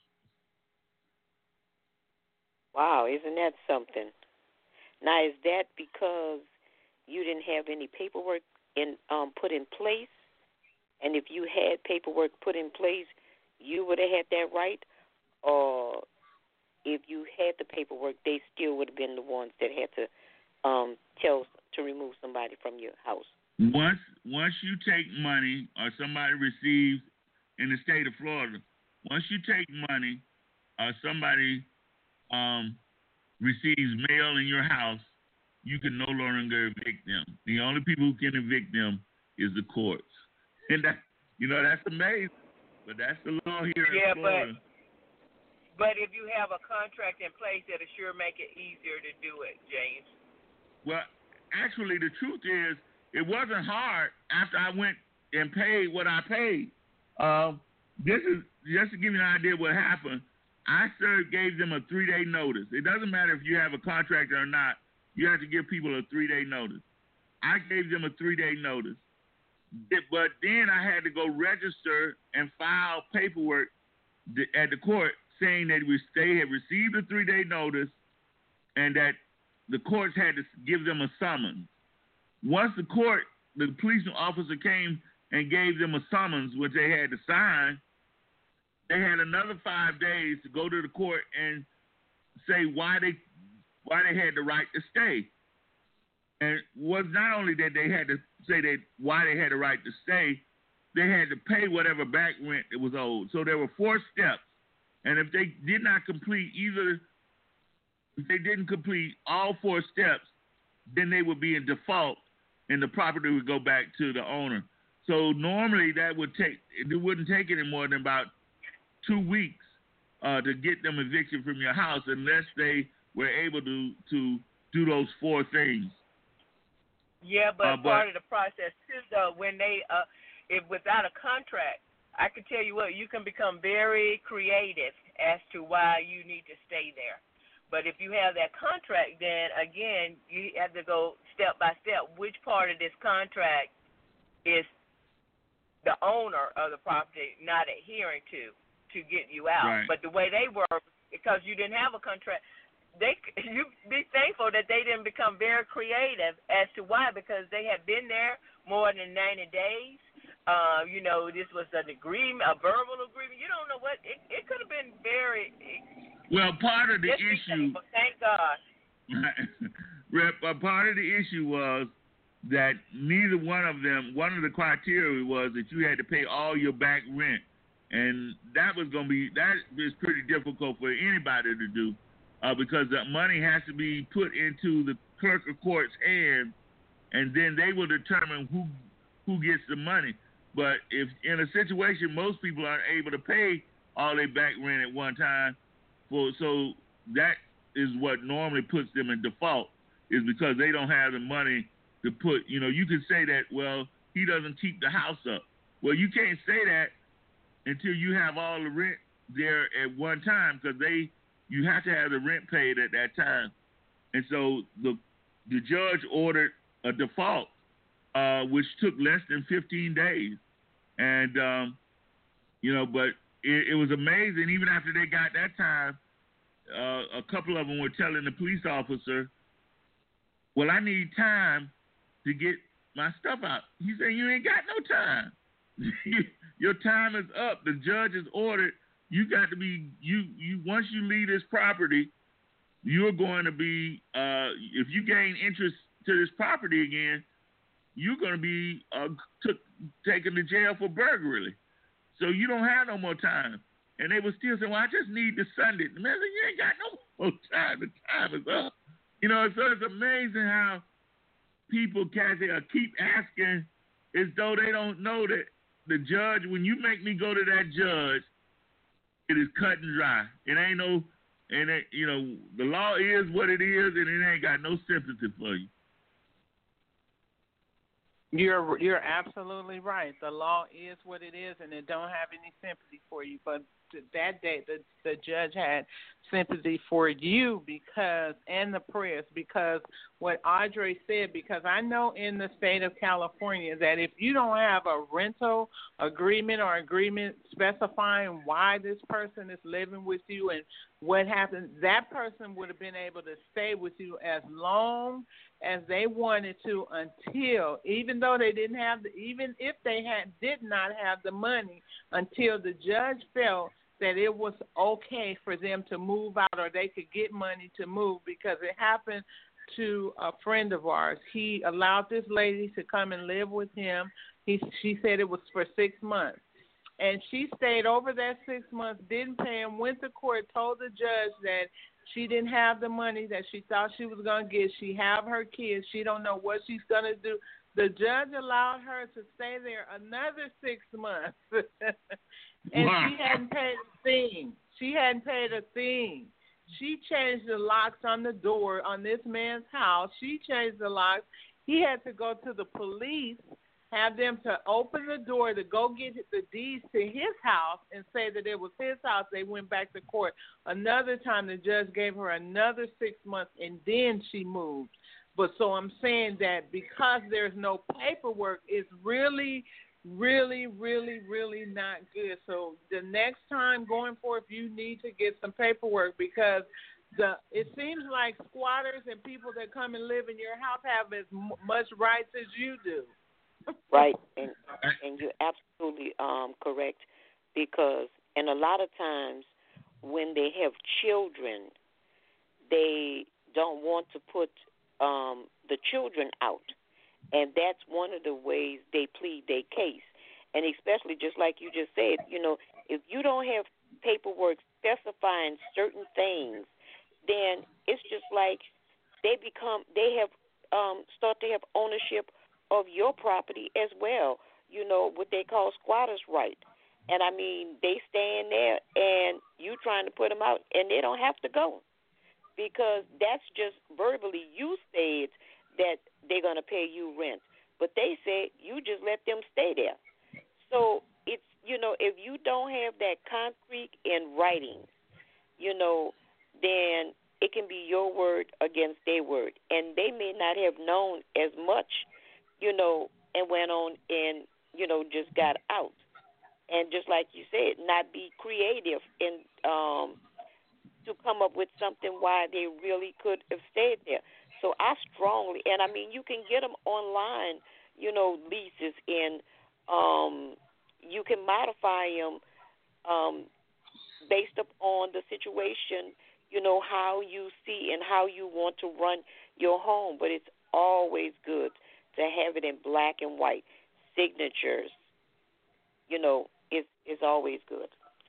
Wow, isn't that something? Now, is that because you didn't have any paperwork in um, put in place? And if you had paperwork put in place, you would have had that right? Or if you had the paperwork, they still would have been the ones that had to um, tell to remove somebody from your house? Once once you take money, or somebody receives, in the state of Florida, once you take money, or somebody um, receives mail in your house, you can no longer evict them. The only people who can evict them is the courts. And that, you know, that's amazing. But that's the law here yeah, in Florida. But- But if you have a contract in place, it'll sure make it easier to do it, James. Well, actually, the truth is, it wasn't hard after I went and paid what I paid. Um, this is just to give you an idea of what happened. I served, gave them a three-day notice. It doesn't matter if you have a contract or not. You have to give people a three-day notice. I gave them a three-day notice. But then I had to go register and file paperwork the, at the court saying that we, they had received a three-day notice and that the courts had to give them a summons. Once the court, the police officer came and gave them a summons, which they had to sign, they had another five days to go to the court and say why they why they had the right to stay. And it was not only that they had to say that why they had the right to stay, they had to pay whatever back rent that was owed. So there were four steps. And if they did not complete either, if they didn't complete all four steps, then they would be in default and the property would go back to the owner. So normally that would take, it wouldn't take any more than about two weeks uh, to get them evicted from your house unless they were able to, to do those four things. Yeah, but, uh, but part of the process too, though, when they, uh, if without a contract, I can tell you what, you can become very creative as to why you need to stay there. But if you have that contract, then again, you have to go step by step. Which part of this contract is the owner of the property not adhering to to get you out? Right. But the way they were, because you didn't have a contract, they you be thankful that they didn't become very creative as to why, because they had been there more than ninety days. Uh, you know, this was an agreement, a verbal agreement. You don't know what it, it could have been very. Well, part of the Just issue. thankful, thank God. Rep, a part of the issue was that neither one of them, one of the criteria was that you had to pay all your back rent, and that was going to be that is pretty difficult for anybody to do, uh, because the money has to be put into the clerk of court's hand, and then they will determine who who gets the money. But if in a situation most people aren't able to pay all their back rent at one time, well, so that is what normally puts them in default, is because they don't have the money to put, you know, you could say that, well, he doesn't keep the house up. Well, you can't say that until you have all the rent there at one time, because they, you have to have the rent paid at that time. And so the the judge ordered a default, uh, which took less than fifteen days. And, um, you know, but it, it was amazing. Even after they got that time, uh, a couple of them were telling the police officer, well, I need time to get my stuff out. He said, you ain't got no time. Your time is up. The judge has ordered, you got to be, you, you, once you leave this property, you're going to be, uh, if you gain interest to this property again, you're going to be uh, took, taken to jail for burglary. So you don't have no more time. And they were still saying, well, I just need the Sunday. The man said, you ain't got no more time. The time is up. You know, so it's amazing how people can uh, keep asking as though they don't know that the judge, when you make me go to that judge, it is cut and dry. It ain't no, and it, you know, the law is what it is, and it ain't got no sympathy for you. You're you're absolutely right. The law is what it is, and it don't have any sympathy for you. But that day, the the judge had sympathy for you because, and the press, because what Audrey said. Because I know in the state of California that if you don't have a rental agreement or agreement specifying why this person is living with you and what happened, that person would have been able to stay with you as long as they wanted to, until, even though they didn't have the, even if they had did not have the money, until the judge felt that it was okay for them to move out, or they could get money to move. Because it happened to a friend of ours. He allowed this lady to come and live with him. He she said it was for six months. And she stayed over that six months, didn't pay him, went to court, told the judge that she didn't have the money that she thought she was going to get. She have her kids. She don't know what she's going to do. The judge allowed her to stay there another six months. And wow. She hadn't paid a thing. She hadn't paid a thing. She changed the locks on the door on this man's house. She changed the locks. He had to go to the police, have them to open the door to go get the deeds to his house and say that it was his house. They went back to court. Another time the judge gave her another six months, and then she moved. But so I'm saying that because there's no paperwork, it's really really, really, really not good. So the next time going forth, you need to get some paperwork because the it seems like squatters and people that come and live in your house have as m- much rights as you do. Right, and and you're absolutely um, correct because, and a lot of times when they have children, they don't want to put um, the children out. And that's one of the ways they plead their case. And especially just like you just said, you know, if you don't have paperwork specifying certain things, then it's just like they become, they have, um, start to have ownership of your property as well, you know, what they call squatter's right. And, I mean, they stand there and you trying to put them out, and they don't have to go because that's just verbally you said that they're going to pay you rent. But they said you just let them stay there. So it's, you know, if you don't have that concrete in writing, you know, then it can be your word against their word. And they may not have known as much, you know, and went on and, you know, just got out. And just like you said, not be creative and um, to come up with something why they really could have stayed there. So I strongly, and I mean, you can get them online, you know, leases, and um, you can modify them um, based upon the situation, you know, how you see and how you want to run your home. But it's always good to have it in black and white. Signatures, you know, it's, it's always good.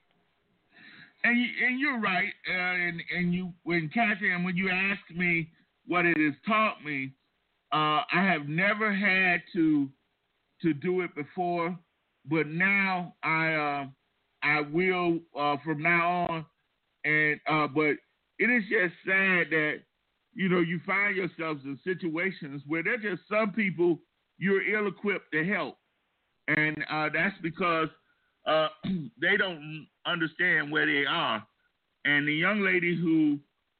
And, you, and you're right. Uh, and, and you, when Kathy, and when you asked me what it has taught me, uh, I have never had to to do it before, but now I uh, I will uh, from now on. And uh, but it is just sad that, you know, you find yourselves in situations where there's just some people you're ill-equipped to help, and uh, that's because uh, they don't understand where they are. And the young lady who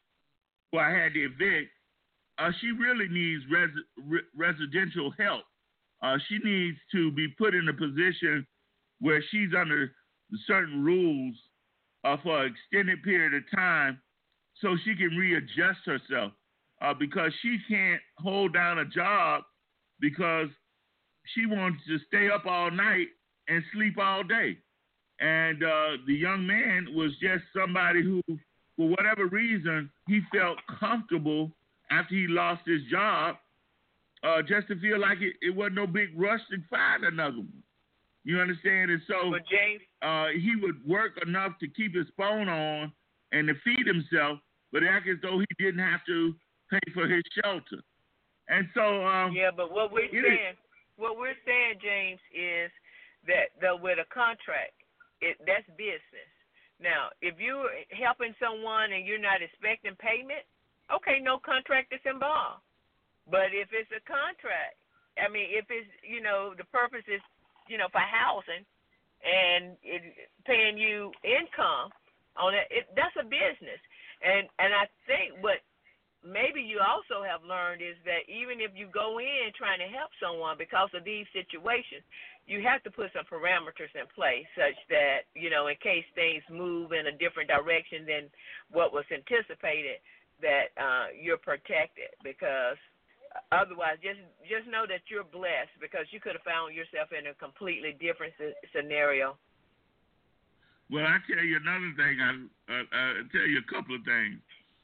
who I had to evict, uh, she really needs res- re- residential help. Uh, she needs to be put in a position where she's under certain rules uh, for an extended period of time so she can readjust herself uh, because she can't hold down a job because she wants to stay up all night and sleep all day. And uh, the young man was just somebody who, for whatever reason, he felt comfortable after he lost his job uh, just to feel like it, it wasn't no big rush to find another one. You understand? And so But James, uh, he would work enough to keep his phone on and to feed himself, but act as though he didn't have to pay for his shelter. And so, um, yeah, but what we're saying, is, what we're saying, James, is that the, with a contract, it, that's business. Now, if you're helping someone and you're not expecting payment, okay, no contract is involved. But if it's a contract, I mean, if it's, you know, the purpose is, you know, for housing and it, paying you income on it, it, that's a business. And and I think what maybe you also have learned is that even if you go in trying to help someone because of these situations, you have to put some parameters in place such that, you know, in case things move in a different direction than what was anticipated, that uh, you're protected. Because otherwise, just just know that you're blessed because you could have found yourself in a completely different scenario. Well, I tell you another thing. I uh, uh, tell you a couple of things.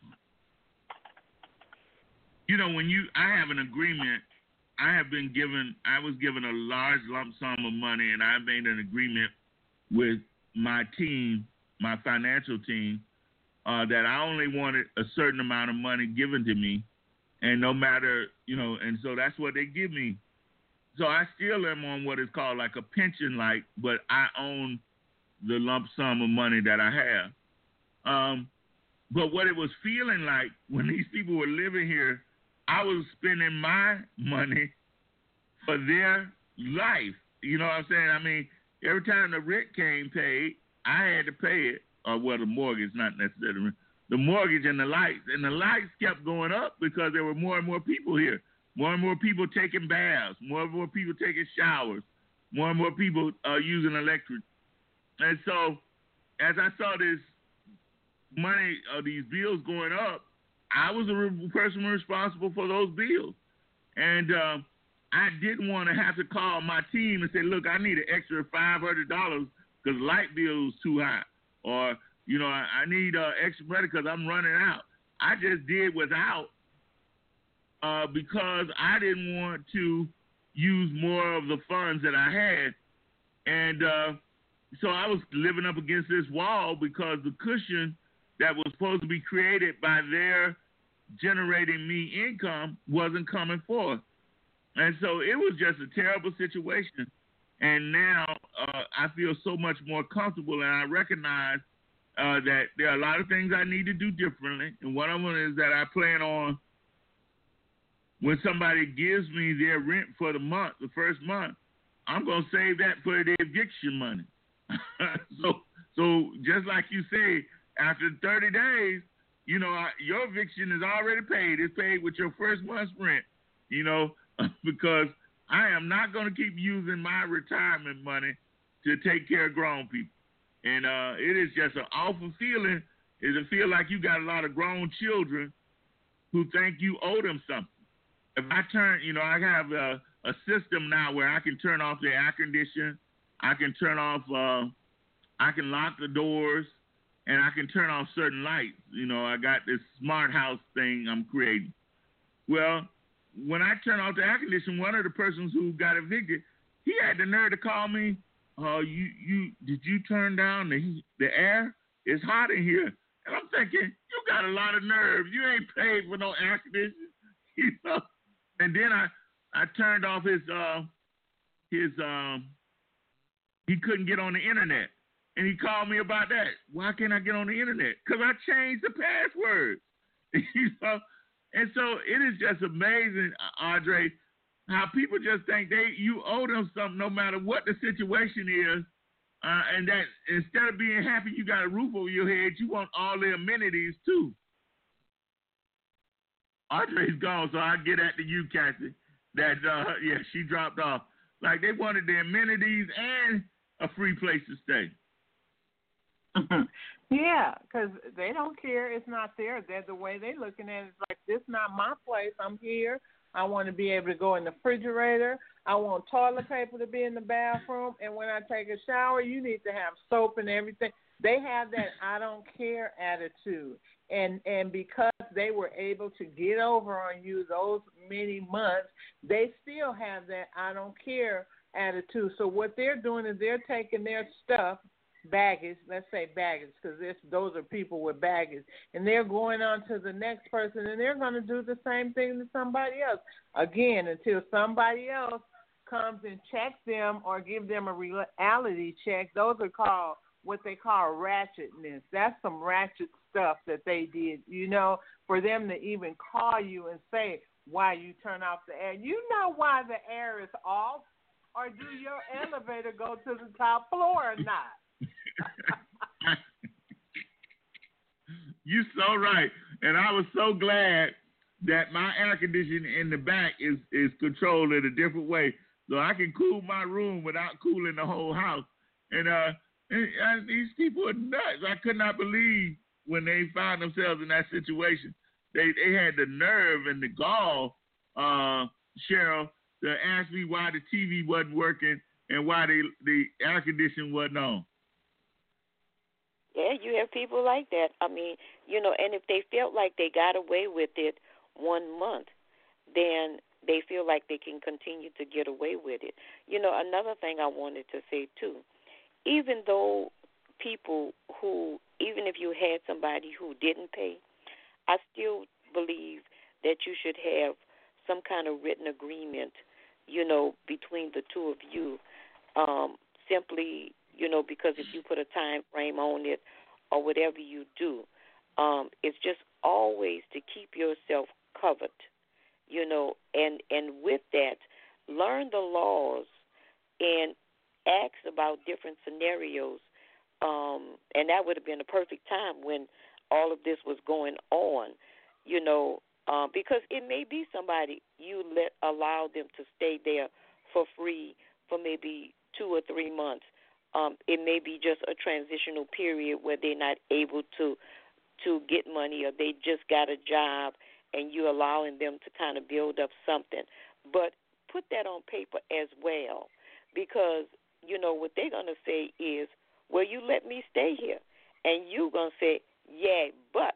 You know, when you, I have an agreement. I have been given. I was given a large lump sum of money, and I made an agreement with my team, my financial team, uh, that I only wanted a certain amount of money given to me. And no matter, you know, and so that's what they give me. So I still am on what is called like a pension, like, but I own the lump sum of money that I have. Um, but what it was feeling like when these people were living here, I was spending my money for their life. You know what I'm saying? I mean, every time the rent came paid, I had to pay it, or well, the mortgage, not necessarily the mortgage and the lights. And the lights kept going up because there were more and more people here. More and more people taking baths. More and more people taking showers. more and more people are using electric. And so, as I saw this money, uh, these bills going up, I was the re- person responsible for those bills. And uh, I didn't want to have to call my team and say, look, I need an extra five hundred dollars because light bill is too high. Or, you know, I, I need uh, extra money because I'm running out. I just did without uh, because I didn't want to use more of the funds that I had. And uh, so I was living up against this wall because the cushion that was supposed to be created by their generating me income wasn't coming forth. And so it was just a terrible situation. And now uh, I feel so much more comfortable, and I recognize uh, that there are a lot of things I need to do differently. And one of them is that I plan on, when somebody gives me their rent for the month, the first month, I'm going to save that for the eviction money. so, so just like you say, after thirty days, you know, your eviction is already paid. It's paid with your first month's rent, you know, because I am not going to keep using my retirement money to take care of grown people. And uh, it is just an awful feeling, is to feel like you got a lot of grown children who think you owe them something. If I turn, you know, I have a, a system now where I can turn off the air conditioner, I can turn off, uh, I can lock the doors, and I can turn off certain lights. You know, I got this smart house thing I'm creating. Well, when I turn off the air conditioner, one of the persons who got evicted, he had the nerve to call me, uh, you, you, did you turn down the heat, the air? It's hot in here. And I'm thinking, you got a lot of nerve. You ain't paid for no air conditioner. You know? And then I, I turned off his, uh, his, um, he couldn't get on the internet. And he called me about that. Why can't I get on the internet? Because I changed the password. You know? And so it is just amazing, Andre, how people just think they you owe them something no matter what the situation is. Uh, and that instead of being happy you got a roof over your head, you want all the amenities too. Andre's gone, so I get at to you, Cassie, that, uh, yeah, she dropped off. Like they wanted the amenities and a free place to stay. Yeah, because they don't care. It's not there. They're the way they're looking at it. It's like, this is not my place. I'm here. I want to be able to go in the refrigerator. I want toilet paper to be in the bathroom. And when I take a shower, you need to have soap and everything. They have that I don't care attitude. And and because they were able to get over on you those many months, they still have that I don't care attitude. So what they're doing is they're taking their stuff, baggage, let's say baggage, because those are people with baggage, and they're going on to the next person, and they're going to do the same thing to somebody else. Again, until somebody else comes and checks them or give them a reality check, those are called what they call ratchetness. That's some ratchet stuff that they did, you know, for them to even call you and say why you turn off the air. You know why the air is off, or do your elevator go to the top floor or not? You're so right. And I was so glad that my air conditioning in the back is, is controlled in a different way. So I can cool my room without cooling the whole house. And, uh, and, and these people are nuts. I could not believe when they found themselves in that situation. They they had the nerve and the gall, uh, Cheryl, to ask me why the T V wasn't working and why the, the air conditioning wasn't on. Yeah, you have people like that. I mean, you know, and if they felt like they got away with it one month, then they feel like they can continue to get away with it. You know, another thing I wanted to say, too, even though people who, even if you had somebody who didn't pay, I still believe that you should have some kind of written agreement, you know, between the two of you, um, simply, you know, because if you put a time frame on it or whatever you do, um, it's just always to keep yourself covered, you know, and, and with that, learn the laws and ask about different scenarios. Um, and that would have been a perfect time when all of this was going on, you know, uh, because it may be somebody you let allow them to stay there for free for maybe two or three months. Um, it may be just a transitional period where they're not able to to get money, or they just got a job, and you're allowing them to kind of build up something. But put that on paper as well, because, you know, what they're going to say is, well, you let me stay here. And you're going to say, yeah, but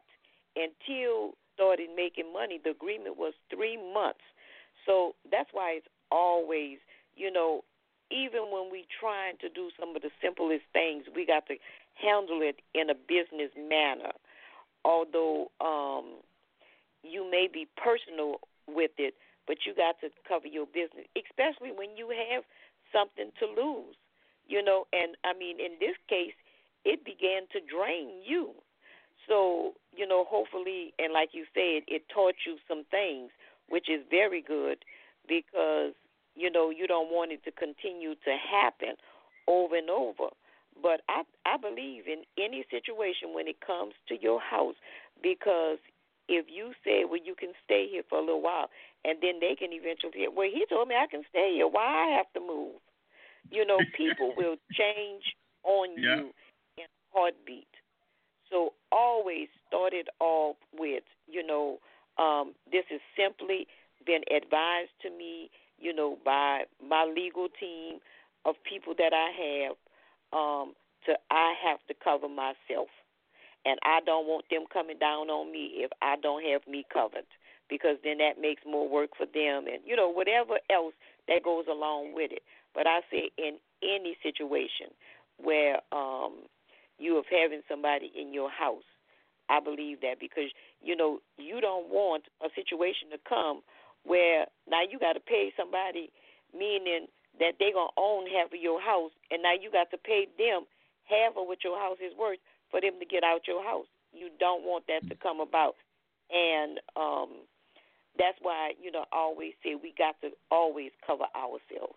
until started making money, the agreement was three months. So that's why it's always, you know, even when we trying to do some of the simplest things, we got to handle it in a business manner. Although um, you may be personal with it, but you got to cover your business, especially when you have something to lose, you know. And, I mean, in this case, it began to drain you. So, you know, hopefully, and like you said, it taught you some things, which is very good, because, you know, you don't want it to continue to happen over and over. But I, I believe in any situation when it comes to your house, because if you say, well, you can stay here for a little while, and then they can eventually say, well, he told me I can stay here. Why I have to move? You know, people will change on yeah. you in a heartbeat. So always start it off with, you know, um, this has simply been advised to me, you know, by my legal team of people that I have, um, to I have to cover myself. And I don't want them coming down on me if I don't have me covered, because then that makes more work for them and, you know, whatever else that goes along with it. But I say in any situation where um, you are having somebody in your house, I believe that, because, you know, you don't want a situation to come where now you got to pay somebody, meaning that they're going to own half of your house, and now you got to pay them half of what your house is worth for them to get out your house. You don't want that to come about. And um, that's why, you know, I always say we got to always cover ourselves.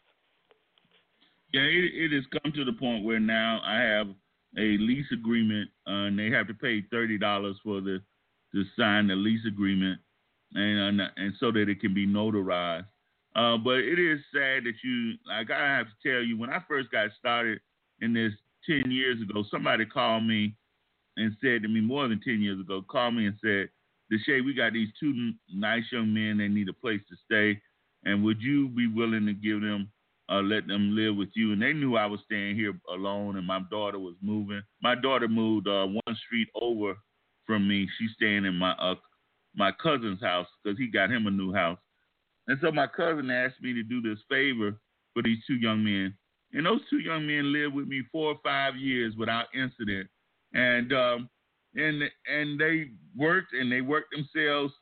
Yeah, it, it has come to the point where now I have a lease agreement, uh, and they have to pay thirty dollars for the to sign the lease agreement, and uh, and so that it can be notarized. Uh, but it is sad that you, like I have to tell you, when I first got started in this ten years ago, somebody called me and said to me, more than ten years ago, called me and said, Deshae, we got these two nice young men, they need a place to stay, and would you be willing to give them, uh, let them live with you? And they knew I was staying here alone, and my daughter was moving. My daughter moved uh, one street over from me. She's staying in my uh, my cousin's house because he got him a new house. And so my cousin asked me to do this favor for these two young men. And those two young men lived with me four or five years without incident. And um, and and they worked, and they worked themselves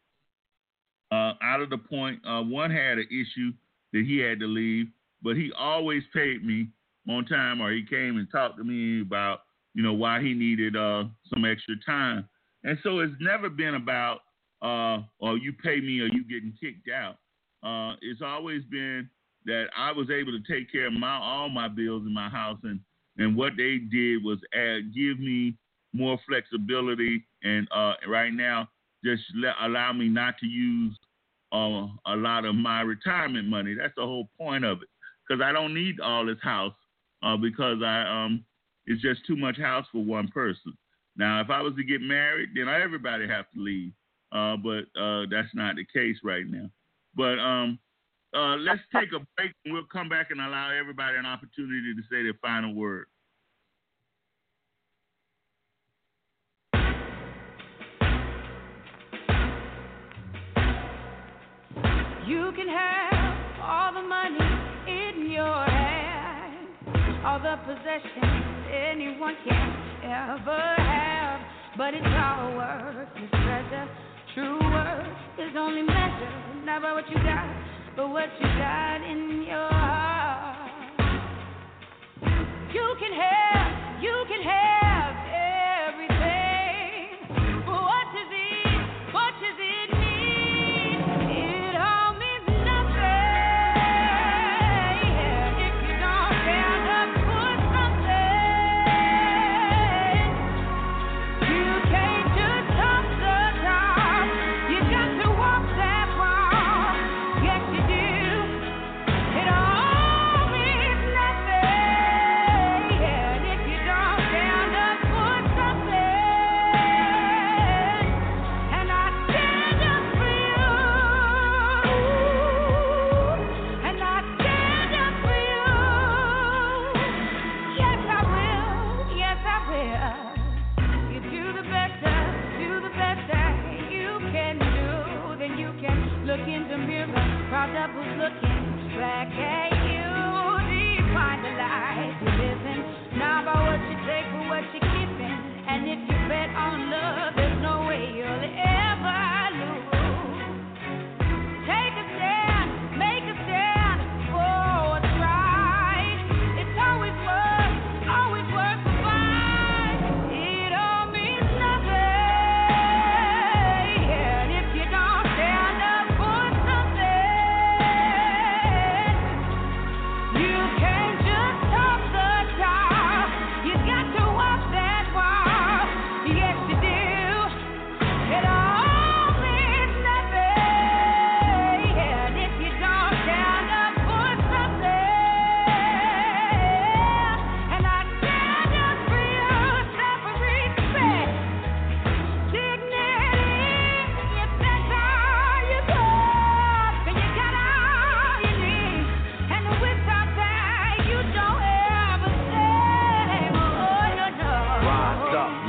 uh, out of the point. Uh, one had an issue that he had to leave, but he always paid me on time, or he came and talked to me about, you know, why he needed uh, some extra time. And so it's never been about, uh, or you pay me or you getting kicked out. Uh, it's always been that I was able to take care of my all my bills in my house, and, and what they did was add, give me more flexibility, and uh, right now just let, allow me not to use uh, a lot of my retirement money. That's the whole point of it, because I don't need all this house uh, because I um it's just too much house for one person. Now, if I was to get married, then everybody have to leave, uh, but uh, that's not the case right now. But um. Uh, let's take a break, and we'll come back and allow everybody an opportunity to say their final word. You can have all the money in your hand, all the possessions anyone can ever have, but it's all worthless treasure. True worth is only measured not by what you got, but what you got in your heart. You can have, you can have everything, but what does it, what does it mean? It all means nothing if you don't stand up for something. You can't just top the top, you got to walk that walk. Yes, you do. It all means nothing.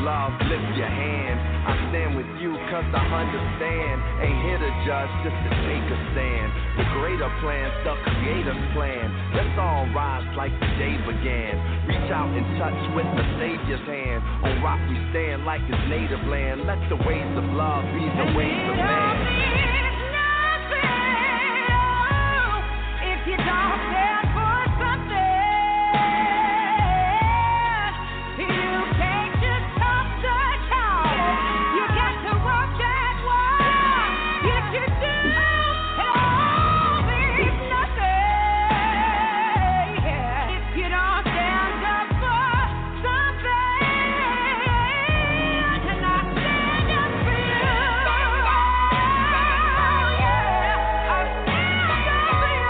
love, lift your hand. I stand with you cause I understand. Ain't here to judge, just to take a stand. The greater plan, the creator's plan. Let's all rise like the day began. Reach out and touch with the Savior's hand. On rock we stand like his native land. Let the ways of love be the ways of man. If you don't stand for something, you can't just stop the town. You got to walk that walk. If you do, it'll all be nothing. If you don't stand up for something, and I stand up for you. Yeah, I stand up for you.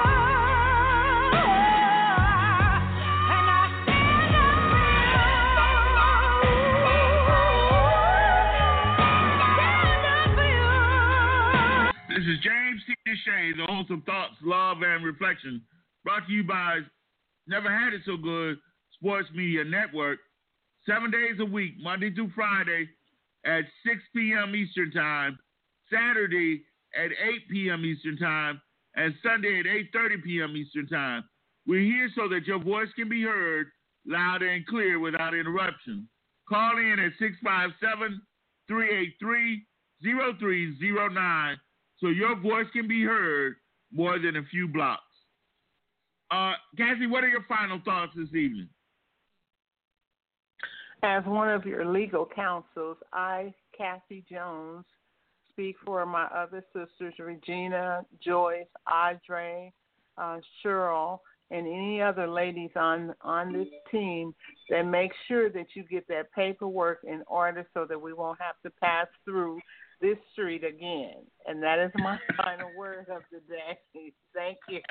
And I stand up for you. Stand up for you. This is James T. Deshay, the host of Thoughts, Love, and Reflection, brought to you by Never Had It So Good Sports Media Network, seven days a week, Monday through Friday at six p.m. Eastern Time, Saturday at eight p.m. Eastern Time, and Sunday at eight thirty p.m. Eastern Time. We're here so that your voice can be heard loud and clear without interruption. Call in at six five seven, three eight three, zero three zero nine so your voice can be heard more than a few blocks. Uh, Cassie, what are your final thoughts this evening? As one of your legal counsels, I, Cassie Jones, speak for my other sisters, Regina, Joyce, Audrey, uh, Cheryl, and any other ladies on, on this team that make sure that you get that paperwork in order so that we won't have to pass through this street again. And that is my final word of the day. Thank you.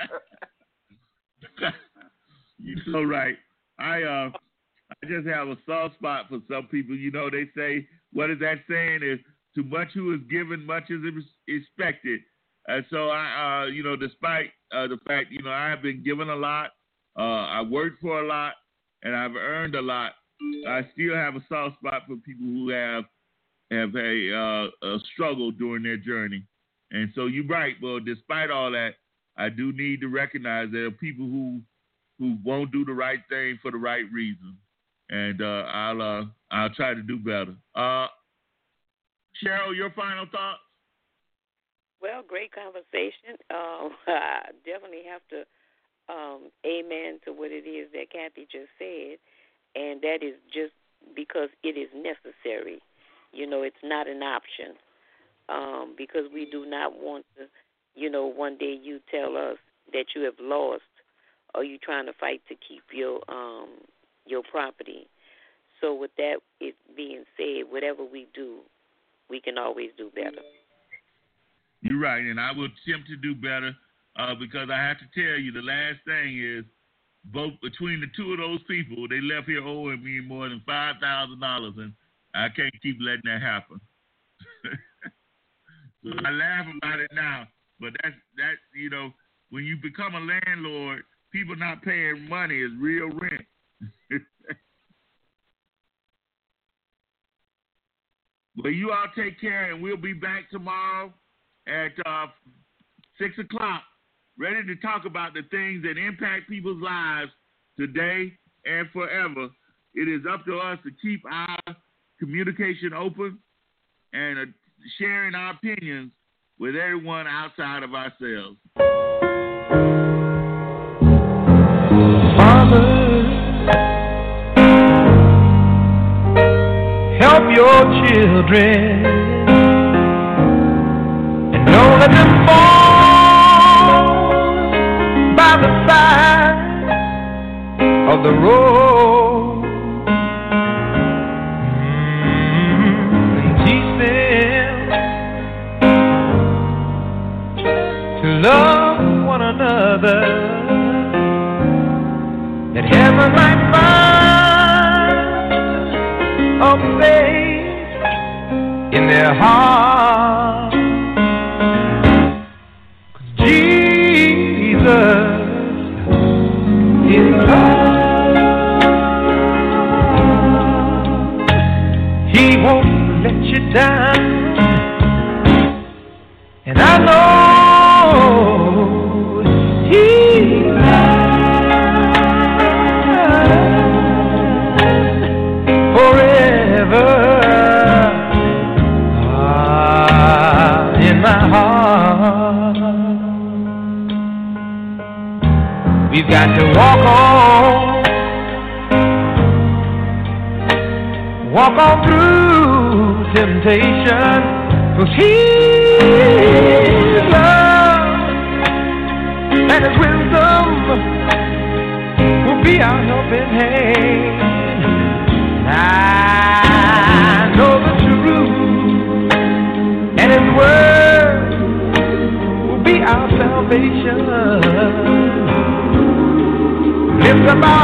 You're so right. I uh, I just have a soft spot for some people. You know, they say, what is that saying? Is to much who is given, much is expected. And so I, uh, you know, despite uh, the fact, you know, I have been given a lot, uh, I worked for a lot, and I've earned a lot. I still have a soft spot for people who have have a, uh, a struggle during their journey. And so you're right. Well, despite all that, I do need to recognize there are people who who won't do the right thing for the right reason, and uh, I'll uh, I'll try to do better. Uh, Cheryl, your final thoughts? Well, great conversation. Um, I definitely have to um, amen to what it is that Kathy just said, and that is just because it is necessary. You know, it's not an option, um, because we do not want to, you know, one day you tell us that you have lost or you trying to fight to keep your um, your property. So with that it being said, whatever we do, we can always do better. You're right, and I will attempt to do better uh, because I have to tell you, the last thing is, both between the two of those people, they left here owing me more than five thousand dollars, and I can't keep letting that happen. So I laugh about it now, but that's, that's, you know, when you become a landlord, people not paying money is real rent. Well, you all take care, and we'll be back tomorrow at uh, six o'clock, ready to talk about the things that impact people's lives today and forever. It is up to us to keep our communication open and uh, sharing our opinions with everyone outside of ourselves. Father, help your children and don't let them fall by the side of the road. Mm-hmm. And teach them to love one another, that heaven might find a place in their heart. 'Cause Jesus is love. He down. And I know He's mine forever. Ah, in my heart. We've got to walk on, walk on through temptation, 'cause His love and His wisdom will be our helping hand. I know the truth, and His word will be our salvation. Lift up our